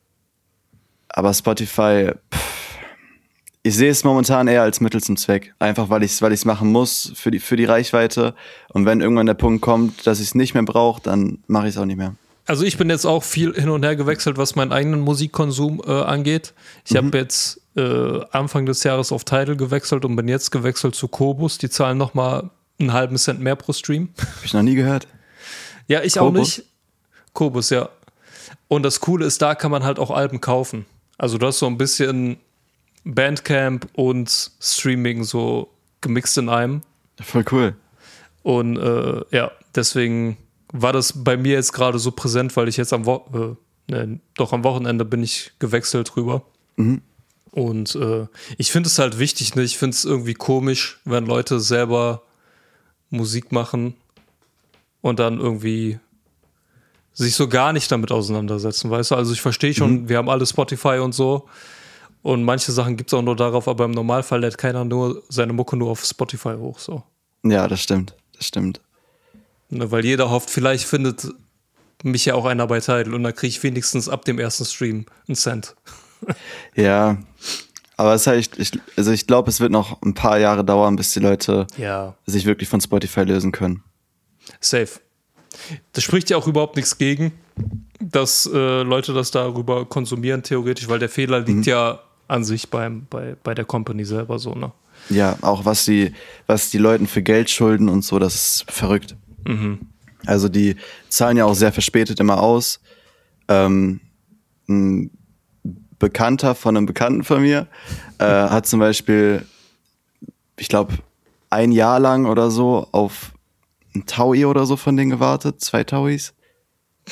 aber Spotify, pff, ich sehe es momentan eher als Mittel zum Zweck. Einfach, weil ich es weil ich's machen muss für die, für die Reichweite. Und wenn irgendwann der Punkt kommt, dass ich es nicht mehr brauche, dann mache ich es auch nicht mehr. Also ich bin jetzt auch viel hin und her gewechselt, was meinen eigenen Musikkonsum äh, angeht. Ich mhm. habe jetzt äh, Anfang des Jahres auf Tidal gewechselt und bin jetzt gewechselt zu Qobuz. Die zahlen nochmal einen halben Cent mehr pro Stream. Hab ich noch nie gehört. Ja, ich Qobuz? auch nicht. Qobuz, ja. Und das Coole ist, da kann man halt auch Alben kaufen. Also du hast so ein bisschen Bandcamp und Streaming so gemixt in einem. Voll cool. Und äh, ja, deswegen war das bei mir jetzt gerade so präsent, weil ich jetzt am Wo- äh, ne, doch am Wochenende bin ich gewechselt drüber. Mhm. Und äh, ich finde es halt wichtig, ne? Ich finde es irgendwie komisch, wenn Leute selber Musik machen und dann irgendwie sich so gar nicht damit auseinandersetzen, weißt du? Also ich verstehe schon, mhm. wir haben alle Spotify und so und manche Sachen gibt es auch nur darauf, aber im Normalfall lädt keiner nur seine Mucke nur auf Spotify hoch, so. Ja, das stimmt, das stimmt. Ne, weil jeder hofft, vielleicht findet mich ja auch einer bei Tidal und dann kriege ich wenigstens ab dem ersten Stream einen Cent. Ja, aber es ist halt, ich, also ich glaube, es wird noch ein paar Jahre dauern, bis die Leute ja. sich wirklich von Spotify lösen können. Safe. Das spricht ja auch überhaupt nichts gegen, dass äh, Leute das darüber konsumieren, theoretisch, weil der Fehler liegt mhm. ja an sich beim, bei, bei der Company selber so, ne? Ja, auch was die, was die Leuten für Geld schulden und so, das ist verrückt. Mhm. Also die zahlen ja auch sehr verspätet immer aus. Ähm, ein Bekannter von einem Bekannten von mir äh, hat zum Beispiel, ich glaube, ein Jahr lang oder so auf ein Taui oder so von denen gewartet, zwei Tauis.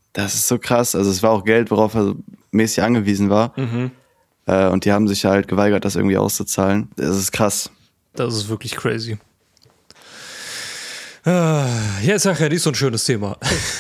Das ist so krass. Also es war auch Geld, worauf er mäßig angewiesen war. Mhm. Äh, und die haben sich halt geweigert, das irgendwie auszuzahlen. Das ist krass. Das ist wirklich crazy. Ah, ja, ist ja nicht so ein schönes Thema.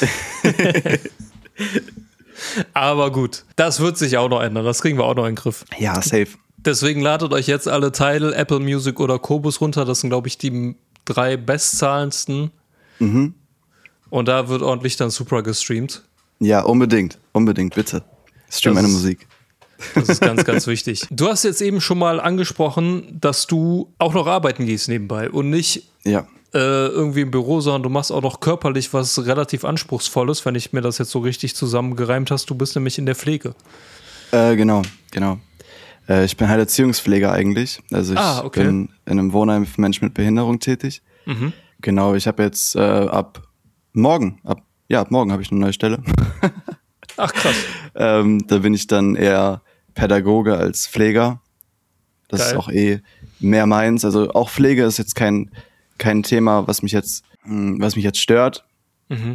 Aber gut, das wird sich auch noch ändern. Das kriegen wir auch noch in den Griff. Ja, safe. Deswegen ladet euch jetzt alle Tidal, Apple Music oder Qobuz runter. Das sind, glaube ich, die drei bestzahlendsten. Mhm. Und da wird ordentlich dann Supra gestreamt. Ja, unbedingt. Unbedingt, bitte. Stream meine Musik. Das ist ganz, ganz wichtig. Du hast jetzt eben schon mal angesprochen, dass du auch noch arbeiten gehst nebenbei und nicht ja. äh, irgendwie im Büro, sondern du machst auch noch körperlich was relativ Anspruchsvolles, wenn ich mir das jetzt so richtig zusammengereimt hast. Du bist nämlich in der Pflege. Äh, genau, genau. Äh, ich bin halt Erziehungspfleger eigentlich. Also ich ah, okay. bin in einem Wohnheim für Menschen mit Behinderung tätig. Mhm. Genau, ich habe jetzt äh, ab morgen, ab ja, ab morgen habe ich eine neue Stelle. Ach, krass. ähm, da bin ich dann eher Pädagoge als Pfleger. Das Geil. ist auch eh mehr meins. Also auch Pflege ist jetzt kein, kein Thema, was mich jetzt, was mich jetzt stört. Mhm.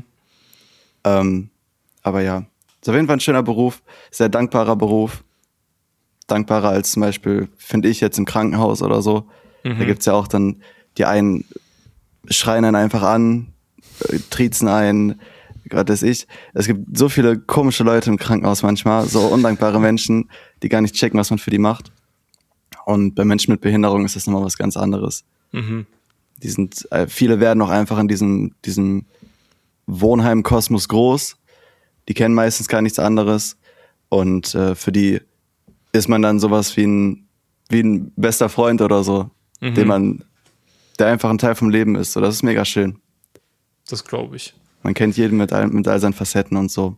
Ähm, aber ja, ist auf jeden Fall ein schöner Beruf, sehr dankbarer Beruf. Dankbarer als zum Beispiel, finde ich, jetzt im Krankenhaus oder so. Mhm. Da gibt's ja auch dann, die einen schreien einen einfach an, äh, triezen einen, gerade das ich. Es gibt so viele komische Leute im Krankenhaus manchmal, so undankbare Menschen, die gar nicht checken, was man für die macht. Und bei Menschen mit Behinderung ist das nochmal was ganz anderes. Mhm. Die sind, äh, viele werden auch einfach in diesem, diesem Wohnheim-Kosmos groß. Die kennen meistens gar nichts anderes. Und äh, für die ist man dann sowas wie ein, wie ein bester Freund oder so, mhm. den man, der einfach ein Teil vom Leben ist. So, das ist mega schön. Das glaube ich. Man kennt jeden mit all, mit all seinen Facetten und so.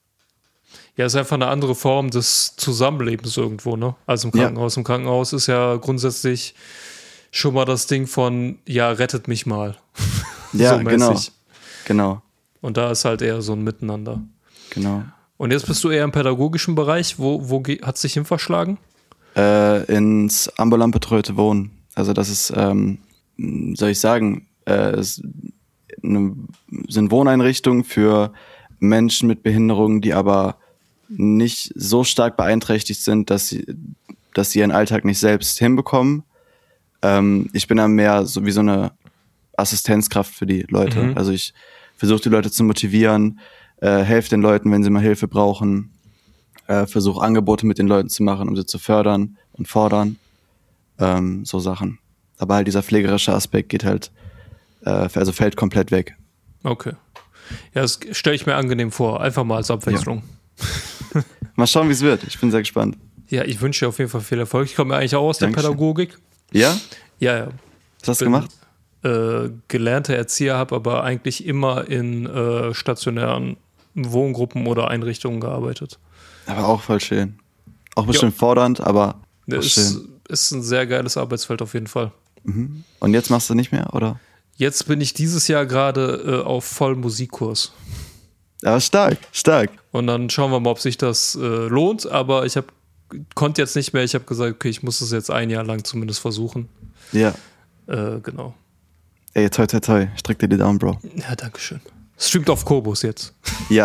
Ja, ist einfach eine andere Form des Zusammenlebens irgendwo, ne? Also im Krankenhaus. Ja. Im Krankenhaus ist ja grundsätzlich schon mal das Ding von, ja, rettet mich mal. Ja, so genau. Genau. Und da ist halt eher so ein Miteinander. Genau. Und jetzt bist du eher im pädagogischen Bereich. Wo, wo hat es dich hin verschlagen? Äh, ins ambulant betreute Wohnen. Also das ist, ähm, soll ich sagen, äh, es eine, sind Wohneinrichtungen für Menschen mit Behinderungen, die aber nicht so stark beeinträchtigt sind, dass sie, dass sie ihren Alltag nicht selbst hinbekommen. Ähm, ich bin dann mehr so wie so eine Assistenzkraft für die Leute. Mhm. Also ich versuche die Leute zu motivieren, äh, helfe den Leuten, wenn sie mal Hilfe brauchen, äh, versuche Angebote mit den Leuten zu machen, um sie zu fördern und fordern. Ähm, so Sachen. Aber halt dieser pflegerische Aspekt geht halt, äh, also fällt komplett weg. Okay. Ja, das stelle ich mir angenehm vor. Einfach mal als Abwechslung. Ja. Mal schauen, wie es wird. Ich bin sehr gespannt. Ja, ich wünsche dir auf jeden Fall viel Erfolg. Ich komme ja eigentlich auch aus Dankeschön. Der Pädagogik. Ja? Ja, ja. Was hast du gemacht? Äh, gelernter Erzieher, habe aber eigentlich immer in äh, stationären Wohngruppen oder Einrichtungen gearbeitet. Aber auch voll schön. Auch bestimmt jo. fordernd, aber auch ist, schön. Ist ein sehr geiles Arbeitsfeld auf jeden Fall. Mhm. Und jetzt machst du nicht mehr, oder? Jetzt bin ich dieses Jahr gerade äh, auf Vollmusikkurs. Aber stark, stark. Und dann schauen wir mal, ob sich das äh, lohnt. Aber ich hab, konnte jetzt nicht mehr. Ich habe gesagt, okay, ich muss es jetzt ein Jahr lang zumindest versuchen. Ja. Äh, genau. Ey, toi, toi, toi. Ich drück dir die Daumen, Bro. Ja, danke schön. Streamt auf Qobuz jetzt. Ja.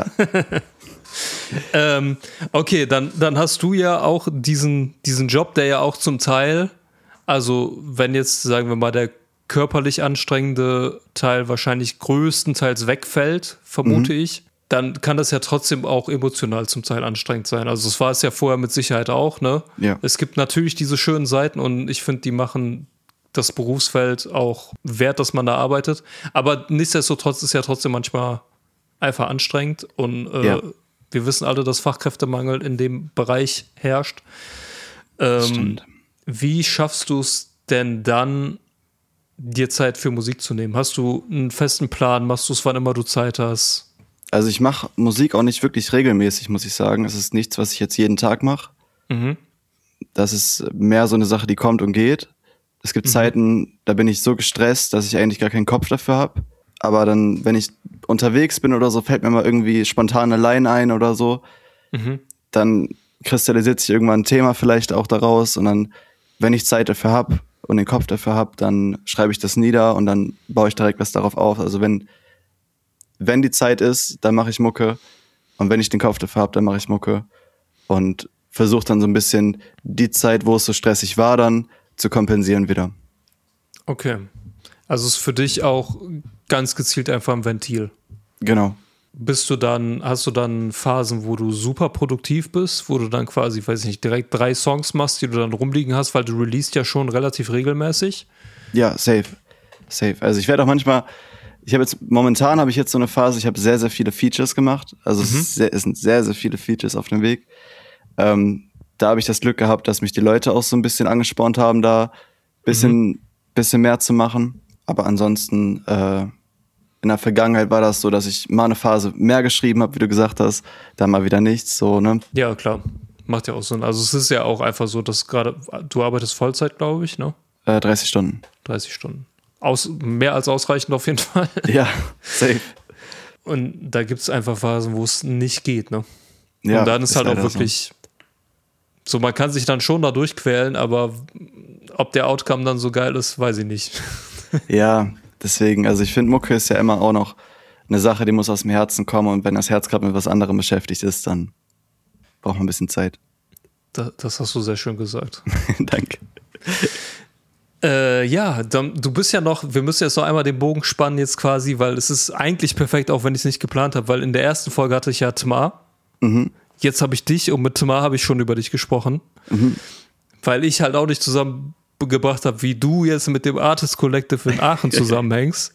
ähm, okay, dann, dann hast du ja auch diesen, diesen Job, der ja auch zum Teil, also wenn jetzt, sagen wir mal, der körperlich anstrengende Teil wahrscheinlich größtenteils wegfällt, vermute mhm. ich, dann kann das ja trotzdem auch emotional zum Teil anstrengend sein. Also das war es ja vorher mit Sicherheit auch, ne? Ja. Es gibt natürlich diese schönen Seiten und ich finde, die machen das Berufsfeld auch wert, dass man da arbeitet. Aber nichtsdestotrotz ist ja trotzdem manchmal einfach anstrengend und äh, ja. wir wissen alle, dass Fachkräftemangel in dem Bereich herrscht. Ähm, Stimmt. Wie schaffst du es denn dann, dir Zeit für Musik zu nehmen? Hast du einen festen Plan? Machst du es, wann immer du Zeit hast? Also ich mache Musik auch nicht wirklich regelmäßig, muss ich sagen. Es ist nichts, was ich jetzt jeden Tag mache. Mhm. Das ist mehr so eine Sache, die kommt und geht. Es gibt mhm. Zeiten, da bin ich so gestresst, dass ich eigentlich gar keinen Kopf dafür habe. Aber dann, wenn ich unterwegs bin oder so, fällt mir mal irgendwie spontan eine Line ein oder so. Mhm. Dann kristallisiert sich irgendwann ein Thema vielleicht auch daraus. Und dann, wenn ich Zeit dafür habe und den Kopf dafür habe, dann schreibe ich das nieder und dann baue ich direkt was darauf auf. Also wenn, wenn die Zeit ist, dann mache ich Mucke. Und wenn ich den Kopf dafür habe, dann mache ich Mucke. Und versuche dann so ein bisschen die Zeit, wo es so stressig war, dann zu kompensieren wieder. Okay. Also ist für dich auch ganz gezielt einfach ein Ventil. Genau. Bist du dann, hast du dann Phasen, wo du super produktiv bist, wo du dann quasi, weiß ich nicht, direkt drei Songs machst, die du dann rumliegen hast, weil du released ja schon relativ regelmäßig? Ja, safe. Safe. Also ich werde auch manchmal, ich habe jetzt, momentan habe ich jetzt so eine Phase, ich habe sehr, sehr viele Features gemacht. Also mhm. es, sehr, es sind sehr, sehr viele Features auf dem Weg. Ähm, da habe ich das Glück gehabt, dass mich die Leute auch so ein bisschen angespornt haben, da ein bisschen, mhm. bisschen mehr zu machen. Aber ansonsten, äh, in der Vergangenheit war das so, dass ich mal eine Phase mehr geschrieben habe, wie du gesagt hast, dann mal wieder nichts, so, ne? Ja, klar. Macht ja auch Sinn. Also es ist ja auch einfach so, dass gerade, du arbeitest Vollzeit, glaube ich, ne? Äh, dreißig Stunden. dreißig Stunden. Aus, mehr als ausreichend auf jeden Fall. Ja, safe. Und da gibt es einfach Phasen, wo es nicht geht, ne? Ja, und dann ist, ist halt auch wirklich so. so, man kann sich dann schon da durchquälen, aber ob der Outcome dann so geil ist, weiß ich nicht. Ja, deswegen, also ich finde, Mucke ist ja immer auch noch eine Sache, die muss aus dem Herzen kommen und wenn das Herz gerade mit was anderem beschäftigt ist, dann braucht man ein bisschen Zeit. Das, das hast du sehr schön gesagt. Danke. Äh, ja, dann, du bist ja noch, wir müssen jetzt noch einmal den Bogen spannen jetzt quasi, weil es ist eigentlich perfekt, auch wenn ich es nicht geplant habe, weil in der ersten Folge hatte ich ja Tamar. Mhm. Jetzt habe ich dich und mit Tamar habe ich schon über dich gesprochen, mhm. weil ich halt auch nicht zusammengebracht habe, wie du jetzt mit dem Artist Collective in Aachen zusammenhängst.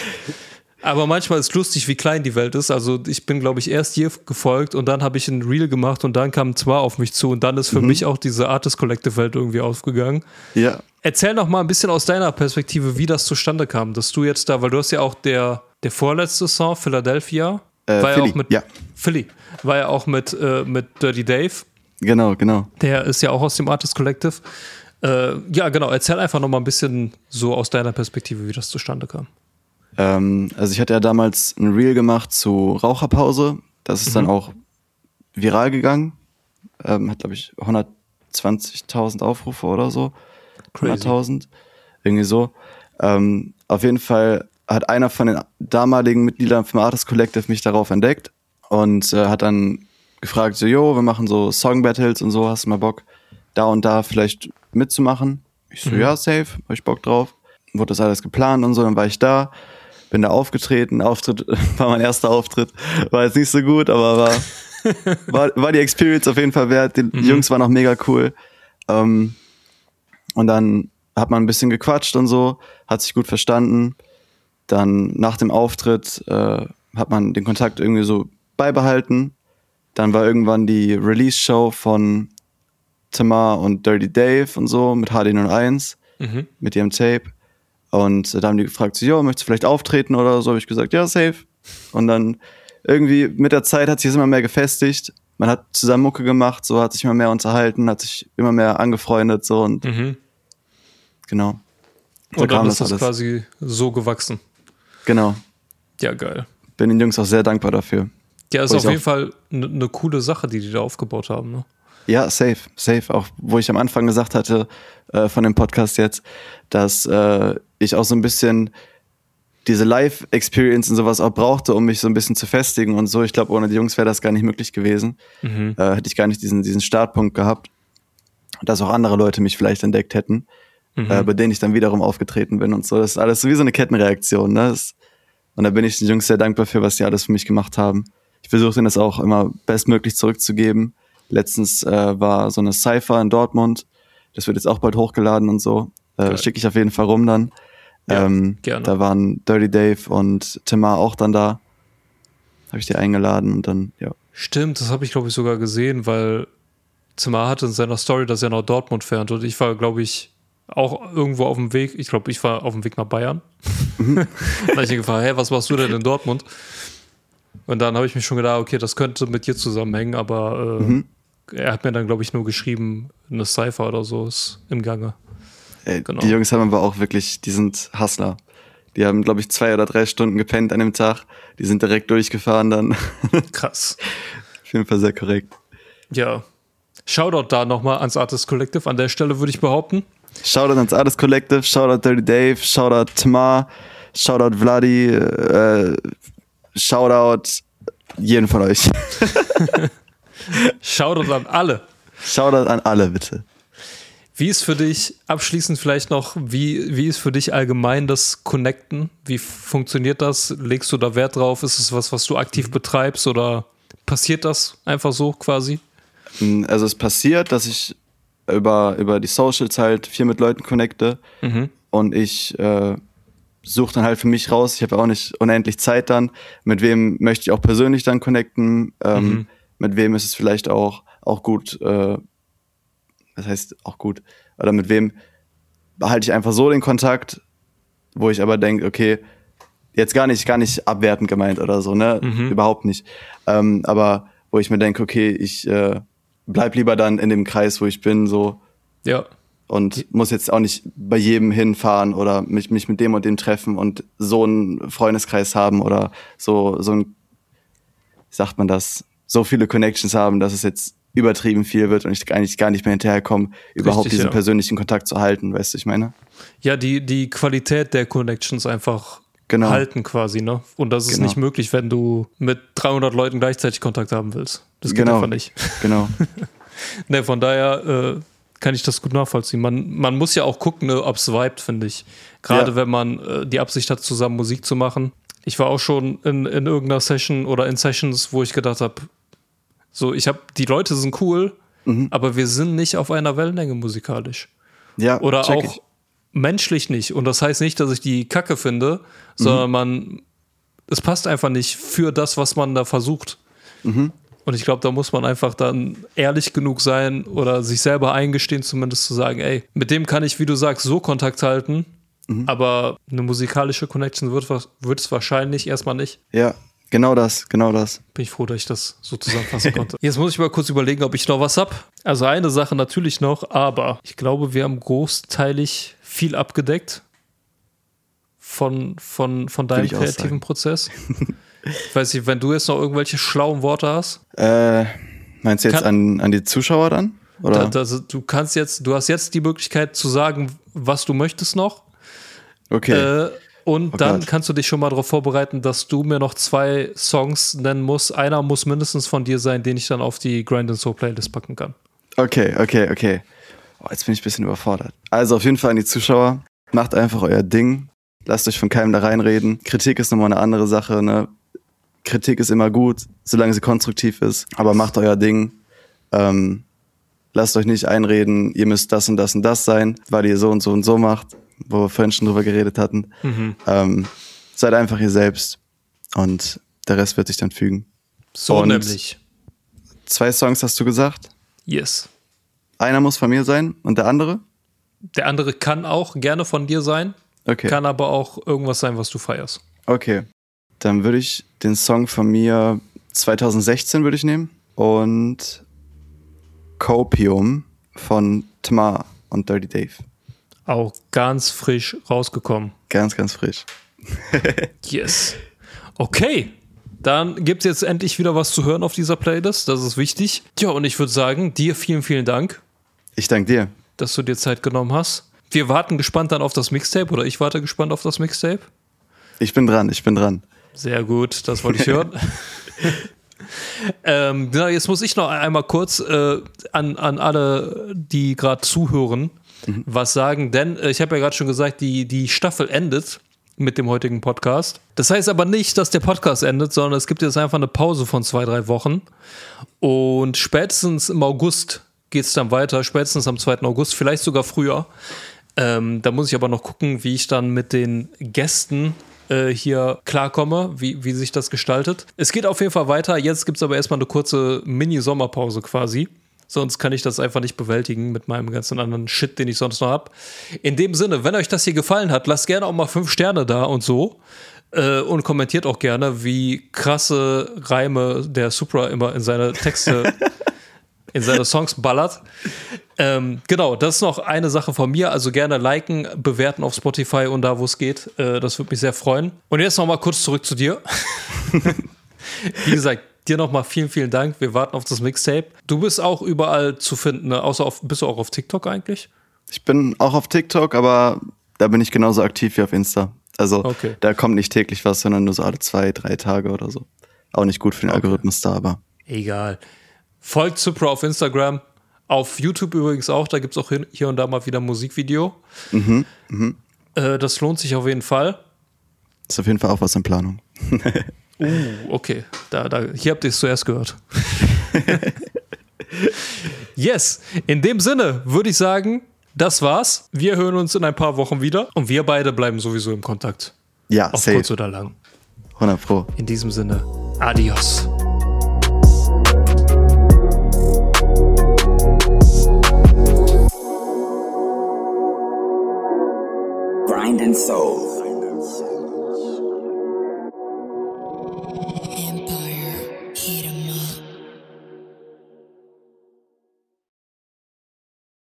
Aber manchmal ist lustig, wie klein die Welt ist. Also ich bin, glaube ich, erst hier gefolgt und dann habe ich ein Reel gemacht und dann kam Tamar auf mich zu und dann ist für mhm. mich auch diese Artist Collective Welt irgendwie aufgegangen. Ja. Erzähl noch mal ein bisschen aus deiner Perspektive, wie das zustande kam, dass du jetzt da, weil du hast ja auch der, der vorletzte Song, Philadelphia, äh, war Philly, ja auch mit ja. Philly, war ja auch mit, äh, mit Dirty Dave. Genau, genau. Der ist ja auch aus dem Artist Collective. Äh, ja, genau, erzähl einfach noch mal ein bisschen so aus deiner Perspektive, wie das zustande kam. Ähm, also ich hatte ja damals ein Reel gemacht zu Raucherpause, das ist mhm. dann auch viral gegangen, ähm, hat glaube ich hundertzwanzigtausend Aufrufe oder so. hunderttausend, irgendwie so. Ähm, auf jeden Fall hat einer von den damaligen Mitgliedern vom Artist Collective mich darauf entdeckt und äh, hat dann gefragt, so, jo, wir machen so Song-Battles und so, hast du mal Bock, da und da vielleicht mitzumachen? Ich so, mhm. ja, safe, hab ich Bock drauf. Wurde das alles geplant und so, dann war ich da, bin da aufgetreten, Auftritt, war mein erster Auftritt, war jetzt nicht so gut, aber war, war, war die Experience auf jeden Fall wert, die mhm. Jungs waren auch mega cool. Ähm, Und dann hat man ein bisschen gequatscht und so, hat sich gut verstanden. Dann nach dem Auftritt äh, hat man den Kontakt irgendwie so beibehalten. Dann war irgendwann die Release-Show von Tamar und Dirty Dave und so mit H D null eins, mhm. mit ihrem Tape. Und da haben die gefragt, so, jo, möchtest du vielleicht auftreten oder so? Habe ich gesagt, ja, safe. Und dann irgendwie mit der Zeit hat sich das immer mehr gefestigt. Man hat zusammen Mucke gemacht, so hat sich immer mehr unterhalten, hat sich immer mehr angefreundet so und mhm. genau. So und dann ist das, das quasi so gewachsen. Genau. Ja, geil. Bin den Jungs auch sehr dankbar dafür. Ja, ist auf jeden Fall eine ne coole Sache, die die da aufgebaut haben, ne? Ja, safe, safe. Auch wo ich am Anfang gesagt hatte, äh, von dem Podcast jetzt, dass äh, ich auch so ein bisschen diese Live-Experience und sowas auch brauchte, um mich so ein bisschen zu festigen und so. Ich glaube, ohne die Jungs wäre das gar nicht möglich gewesen. Mhm. Äh, hätte ich gar nicht diesen, diesen Startpunkt gehabt, dass auch andere Leute mich vielleicht entdeckt hätten, mhm. äh, bei denen ich dann wiederum aufgetreten bin und so. Das ist alles so wie so eine Kettenreaktion, ne? Das, und da bin ich den Jungs sehr dankbar für, was sie alles für mich gemacht haben. Ich versuche denen das auch immer bestmöglich zurückzugeben. Letztens äh, war so eine Cypher in Dortmund. Das wird jetzt auch bald hochgeladen und so. Äh, Schicke ich auf jeden Fall rum dann. Ja, ähm, gerne. Da waren Dirty Dave und Tamar auch dann da. Habe ich die eingeladen und dann, ja. Stimmt, das habe ich, glaube ich, sogar gesehen, weil Tamar hatte in seiner Story, dass er nach Dortmund fährt und ich war, glaube ich, auch irgendwo auf dem Weg. Ich glaube, ich war auf dem Weg nach Bayern. Mhm. Da habe ich ihn gefragt, hey, was machst du denn in Dortmund? Und dann habe ich mich schon gedacht, okay, das könnte mit dir zusammenhängen, aber äh, mhm. er hat mir dann, glaube ich, nur geschrieben, eine Cypher oder so ist im Gange. Ey, genau. Die Jungs haben aber auch wirklich, die sind Hustler. Die haben, glaube ich, zwei oder drei Stunden gepennt an dem Tag. Die sind direkt durchgefahren dann. Krass. Auf jeden Fall sehr korrekt. Ja. Shoutout da nochmal ans Artist Collective an der Stelle, würde ich behaupten. Shoutout ans Artist Collective, Shoutout Dirty Dave, Shoutout Tamar, Shoutout Vladi, äh, Shoutout jeden von euch. Shoutout an alle. Shoutout an alle, bitte. Wie ist für dich, abschließend vielleicht noch, wie, wie ist für dich allgemein das Connecten? Wie funktioniert das? Legst du da Wert drauf? Ist es was, was du aktiv betreibst oder passiert das einfach so quasi? Also es passiert, dass ich über, über die Socials halt viel mit Leuten connecte mhm. und ich äh, suche dann halt für mich raus, ich habe auch nicht unendlich Zeit dann, mit wem möchte ich auch persönlich dann connecten, ähm, mhm. mit wem ist es vielleicht auch, auch gut, äh, das heißt auch gut, oder mit wem behalte ich einfach so den Kontakt, wo ich aber denke, okay, jetzt gar nicht, gar nicht abwertend gemeint oder so, ne, mhm. überhaupt nicht, ähm, aber wo ich mir denke, okay, ich äh, bleib lieber dann in dem Kreis, wo ich bin, so. Ja. Und muss jetzt auch nicht bei jedem hinfahren oder mich, mich mit dem und dem treffen und so einen Freundeskreis haben oder so, so ein, wie sagt man das, so viele Connections haben, dass es jetzt übertrieben viel wird und ich eigentlich gar nicht mehr hinterherkomme, überhaupt Richtig, diesen ja. persönlichen Kontakt zu halten, weißt du, ich meine? Ja, die, die Qualität der Connections einfach genau. halten quasi, ne? Und das ist genau. nicht möglich, wenn du mit dreihundert Leuten gleichzeitig Kontakt haben willst. Das geht genau. einfach nicht. Genau. Ne, von daher äh, kann ich das gut nachvollziehen. Man, man muss ja auch gucken, ne, ob es vibet, finde ich. Gerade ja. wenn man äh, die Absicht hat, zusammen Musik zu machen. Ich war auch schon in, in irgendeiner Session oder in Sessions, wo ich gedacht habe, so, ich habe, die Leute sind cool, mhm. aber wir sind nicht auf einer Wellenlänge musikalisch. Ja, oder auch ich. menschlich nicht. Und das heißt nicht, dass ich die Kacke finde, mhm. sondern man, es passt einfach nicht für das, was man da versucht. Mhm. Und ich glaube, da muss man einfach dann ehrlich genug sein oder sich selber eingestehen, zumindest zu sagen, ey, mit dem kann ich, wie du sagst, so Kontakt halten, mhm. aber eine musikalische Connection wird, wird es wahrscheinlich erstmal nicht. Ja, genau das, genau das. Bin ich froh, dass ich das so zusammenfassen konnte. Jetzt muss ich mal kurz überlegen, ob ich noch was hab. Also eine Sache natürlich noch, aber ich glaube, wir haben großteilig viel abgedeckt von, von, von deinem kreativen Prozess. Ich weiß nicht, wenn du jetzt noch irgendwelche schlauen Worte hast. Äh, meinst du jetzt Kann, an, an die Zuschauer dann? Oder? Da, da, du kannst jetzt, du hast jetzt die Möglichkeit zu sagen, was du möchtest noch. Okay. Äh, und oh dann Gott. kannst du dich schon mal darauf vorbereiten, dass du mir noch zwei Songs nennen musst. Einer muss mindestens von dir sein, den ich dann auf die Grind and Soul Playlist packen kann. Okay, okay, okay. Oh, jetzt bin ich ein bisschen überfordert. Also auf jeden Fall an die Zuschauer, macht einfach euer Ding. Lasst euch von keinem da reinreden. Kritik ist nochmal eine andere Sache, ne? Kritik ist immer gut, solange sie konstruktiv ist. Aber macht euer Ding. Ähm, lasst euch nicht einreden, ihr müsst das und das und das sein, weil ihr so und so und so macht, wo wir vorhin schon drüber geredet hatten. Mhm. Ähm, seid einfach ihr selbst und der Rest wird sich dann fügen. So und nämlich. Zwei Songs hast du gesagt? Yes. Einer muss von mir sein und der andere? Der andere kann auch gerne von dir sein, okay. Kann aber auch irgendwas sein, was du feierst. Okay. Dann würde ich den Song von mir zwanzig sechzehn würde ich nehmen und Copium von Tmar und Dirty Dave. Auch ganz frisch rausgekommen. Ganz, ganz frisch. Yes. Okay, dann gibt es jetzt endlich wieder was zu hören auf dieser Playlist, das ist wichtig. Ja, und ich würde sagen, dir vielen, vielen Dank. Ich danke dir. Dass du dir Zeit genommen hast. Wir warten gespannt dann auf das Mixtape oder ich warte gespannt auf das Mixtape. Ich bin dran, ich bin dran. Sehr gut, das wollte ich hören. ähm, na, jetzt muss ich noch einmal kurz äh, an, an alle, die gerade zuhören, mhm. was sagen. Denn äh, ich habe ja gerade schon gesagt, die, die Staffel endet mit dem heutigen Podcast. Das heißt aber nicht, dass der Podcast endet, sondern es gibt jetzt einfach eine Pause von zwei, drei Wochen. Und spätestens im August geht es dann weiter, spätestens am zweiten August, vielleicht sogar früher. Ähm, da muss ich aber noch gucken, wie ich dann mit den Gästen äh, hier klarkomme, wie, wie sich das gestaltet. Es geht auf jeden Fall weiter. Jetzt gibt es aber erstmal eine kurze Mini-Sommerpause quasi. Sonst kann ich das einfach nicht bewältigen mit meinem ganzen anderen Shit, den ich sonst noch habe. In dem Sinne, wenn euch das hier gefallen hat, lasst gerne auch mal fünf Sterne da und so. Äh, und kommentiert auch gerne, wie krasse Reime der Supra immer in seine Texte in seine Songs ballert. Ähm, genau, das ist noch eine Sache von mir. Also gerne liken, bewerten auf Spotify und da, wo es geht. Äh, das würde mich sehr freuen. Und jetzt noch mal kurz zurück zu dir. Wie gesagt, dir noch mal vielen, vielen Dank. Wir warten auf das Mixtape. Du bist auch überall zu finden, ne? Außer auf, bist du auch auf TikTok eigentlich? Ich bin auch auf TikTok, aber da bin ich genauso aktiv wie auf Insta. Also okay. Da kommt nicht täglich was, sondern nur so alle zwei, drei Tage oder so. auch nicht gut für den Okay. Algorithmus da, aber. Egal. Folgt Supra auf Instagram, auf YouTube übrigens auch, da gibt es auch hier und da mal wieder ein Musikvideo. Mhm, mhm. Äh, das lohnt sich auf jeden Fall. Ist auf jeden Fall auch was in Planung. Uh, okay. Da, da, hier habt ihr es zuerst gehört. Yes, in dem Sinne würde ich sagen, das war's. Wir hören uns in ein paar Wochen wieder und wir beide bleiben sowieso im Kontakt. Ja, Auf safe. kurz oder lang. hundert Pro. In diesem Sinne, adios. Grind and Soul.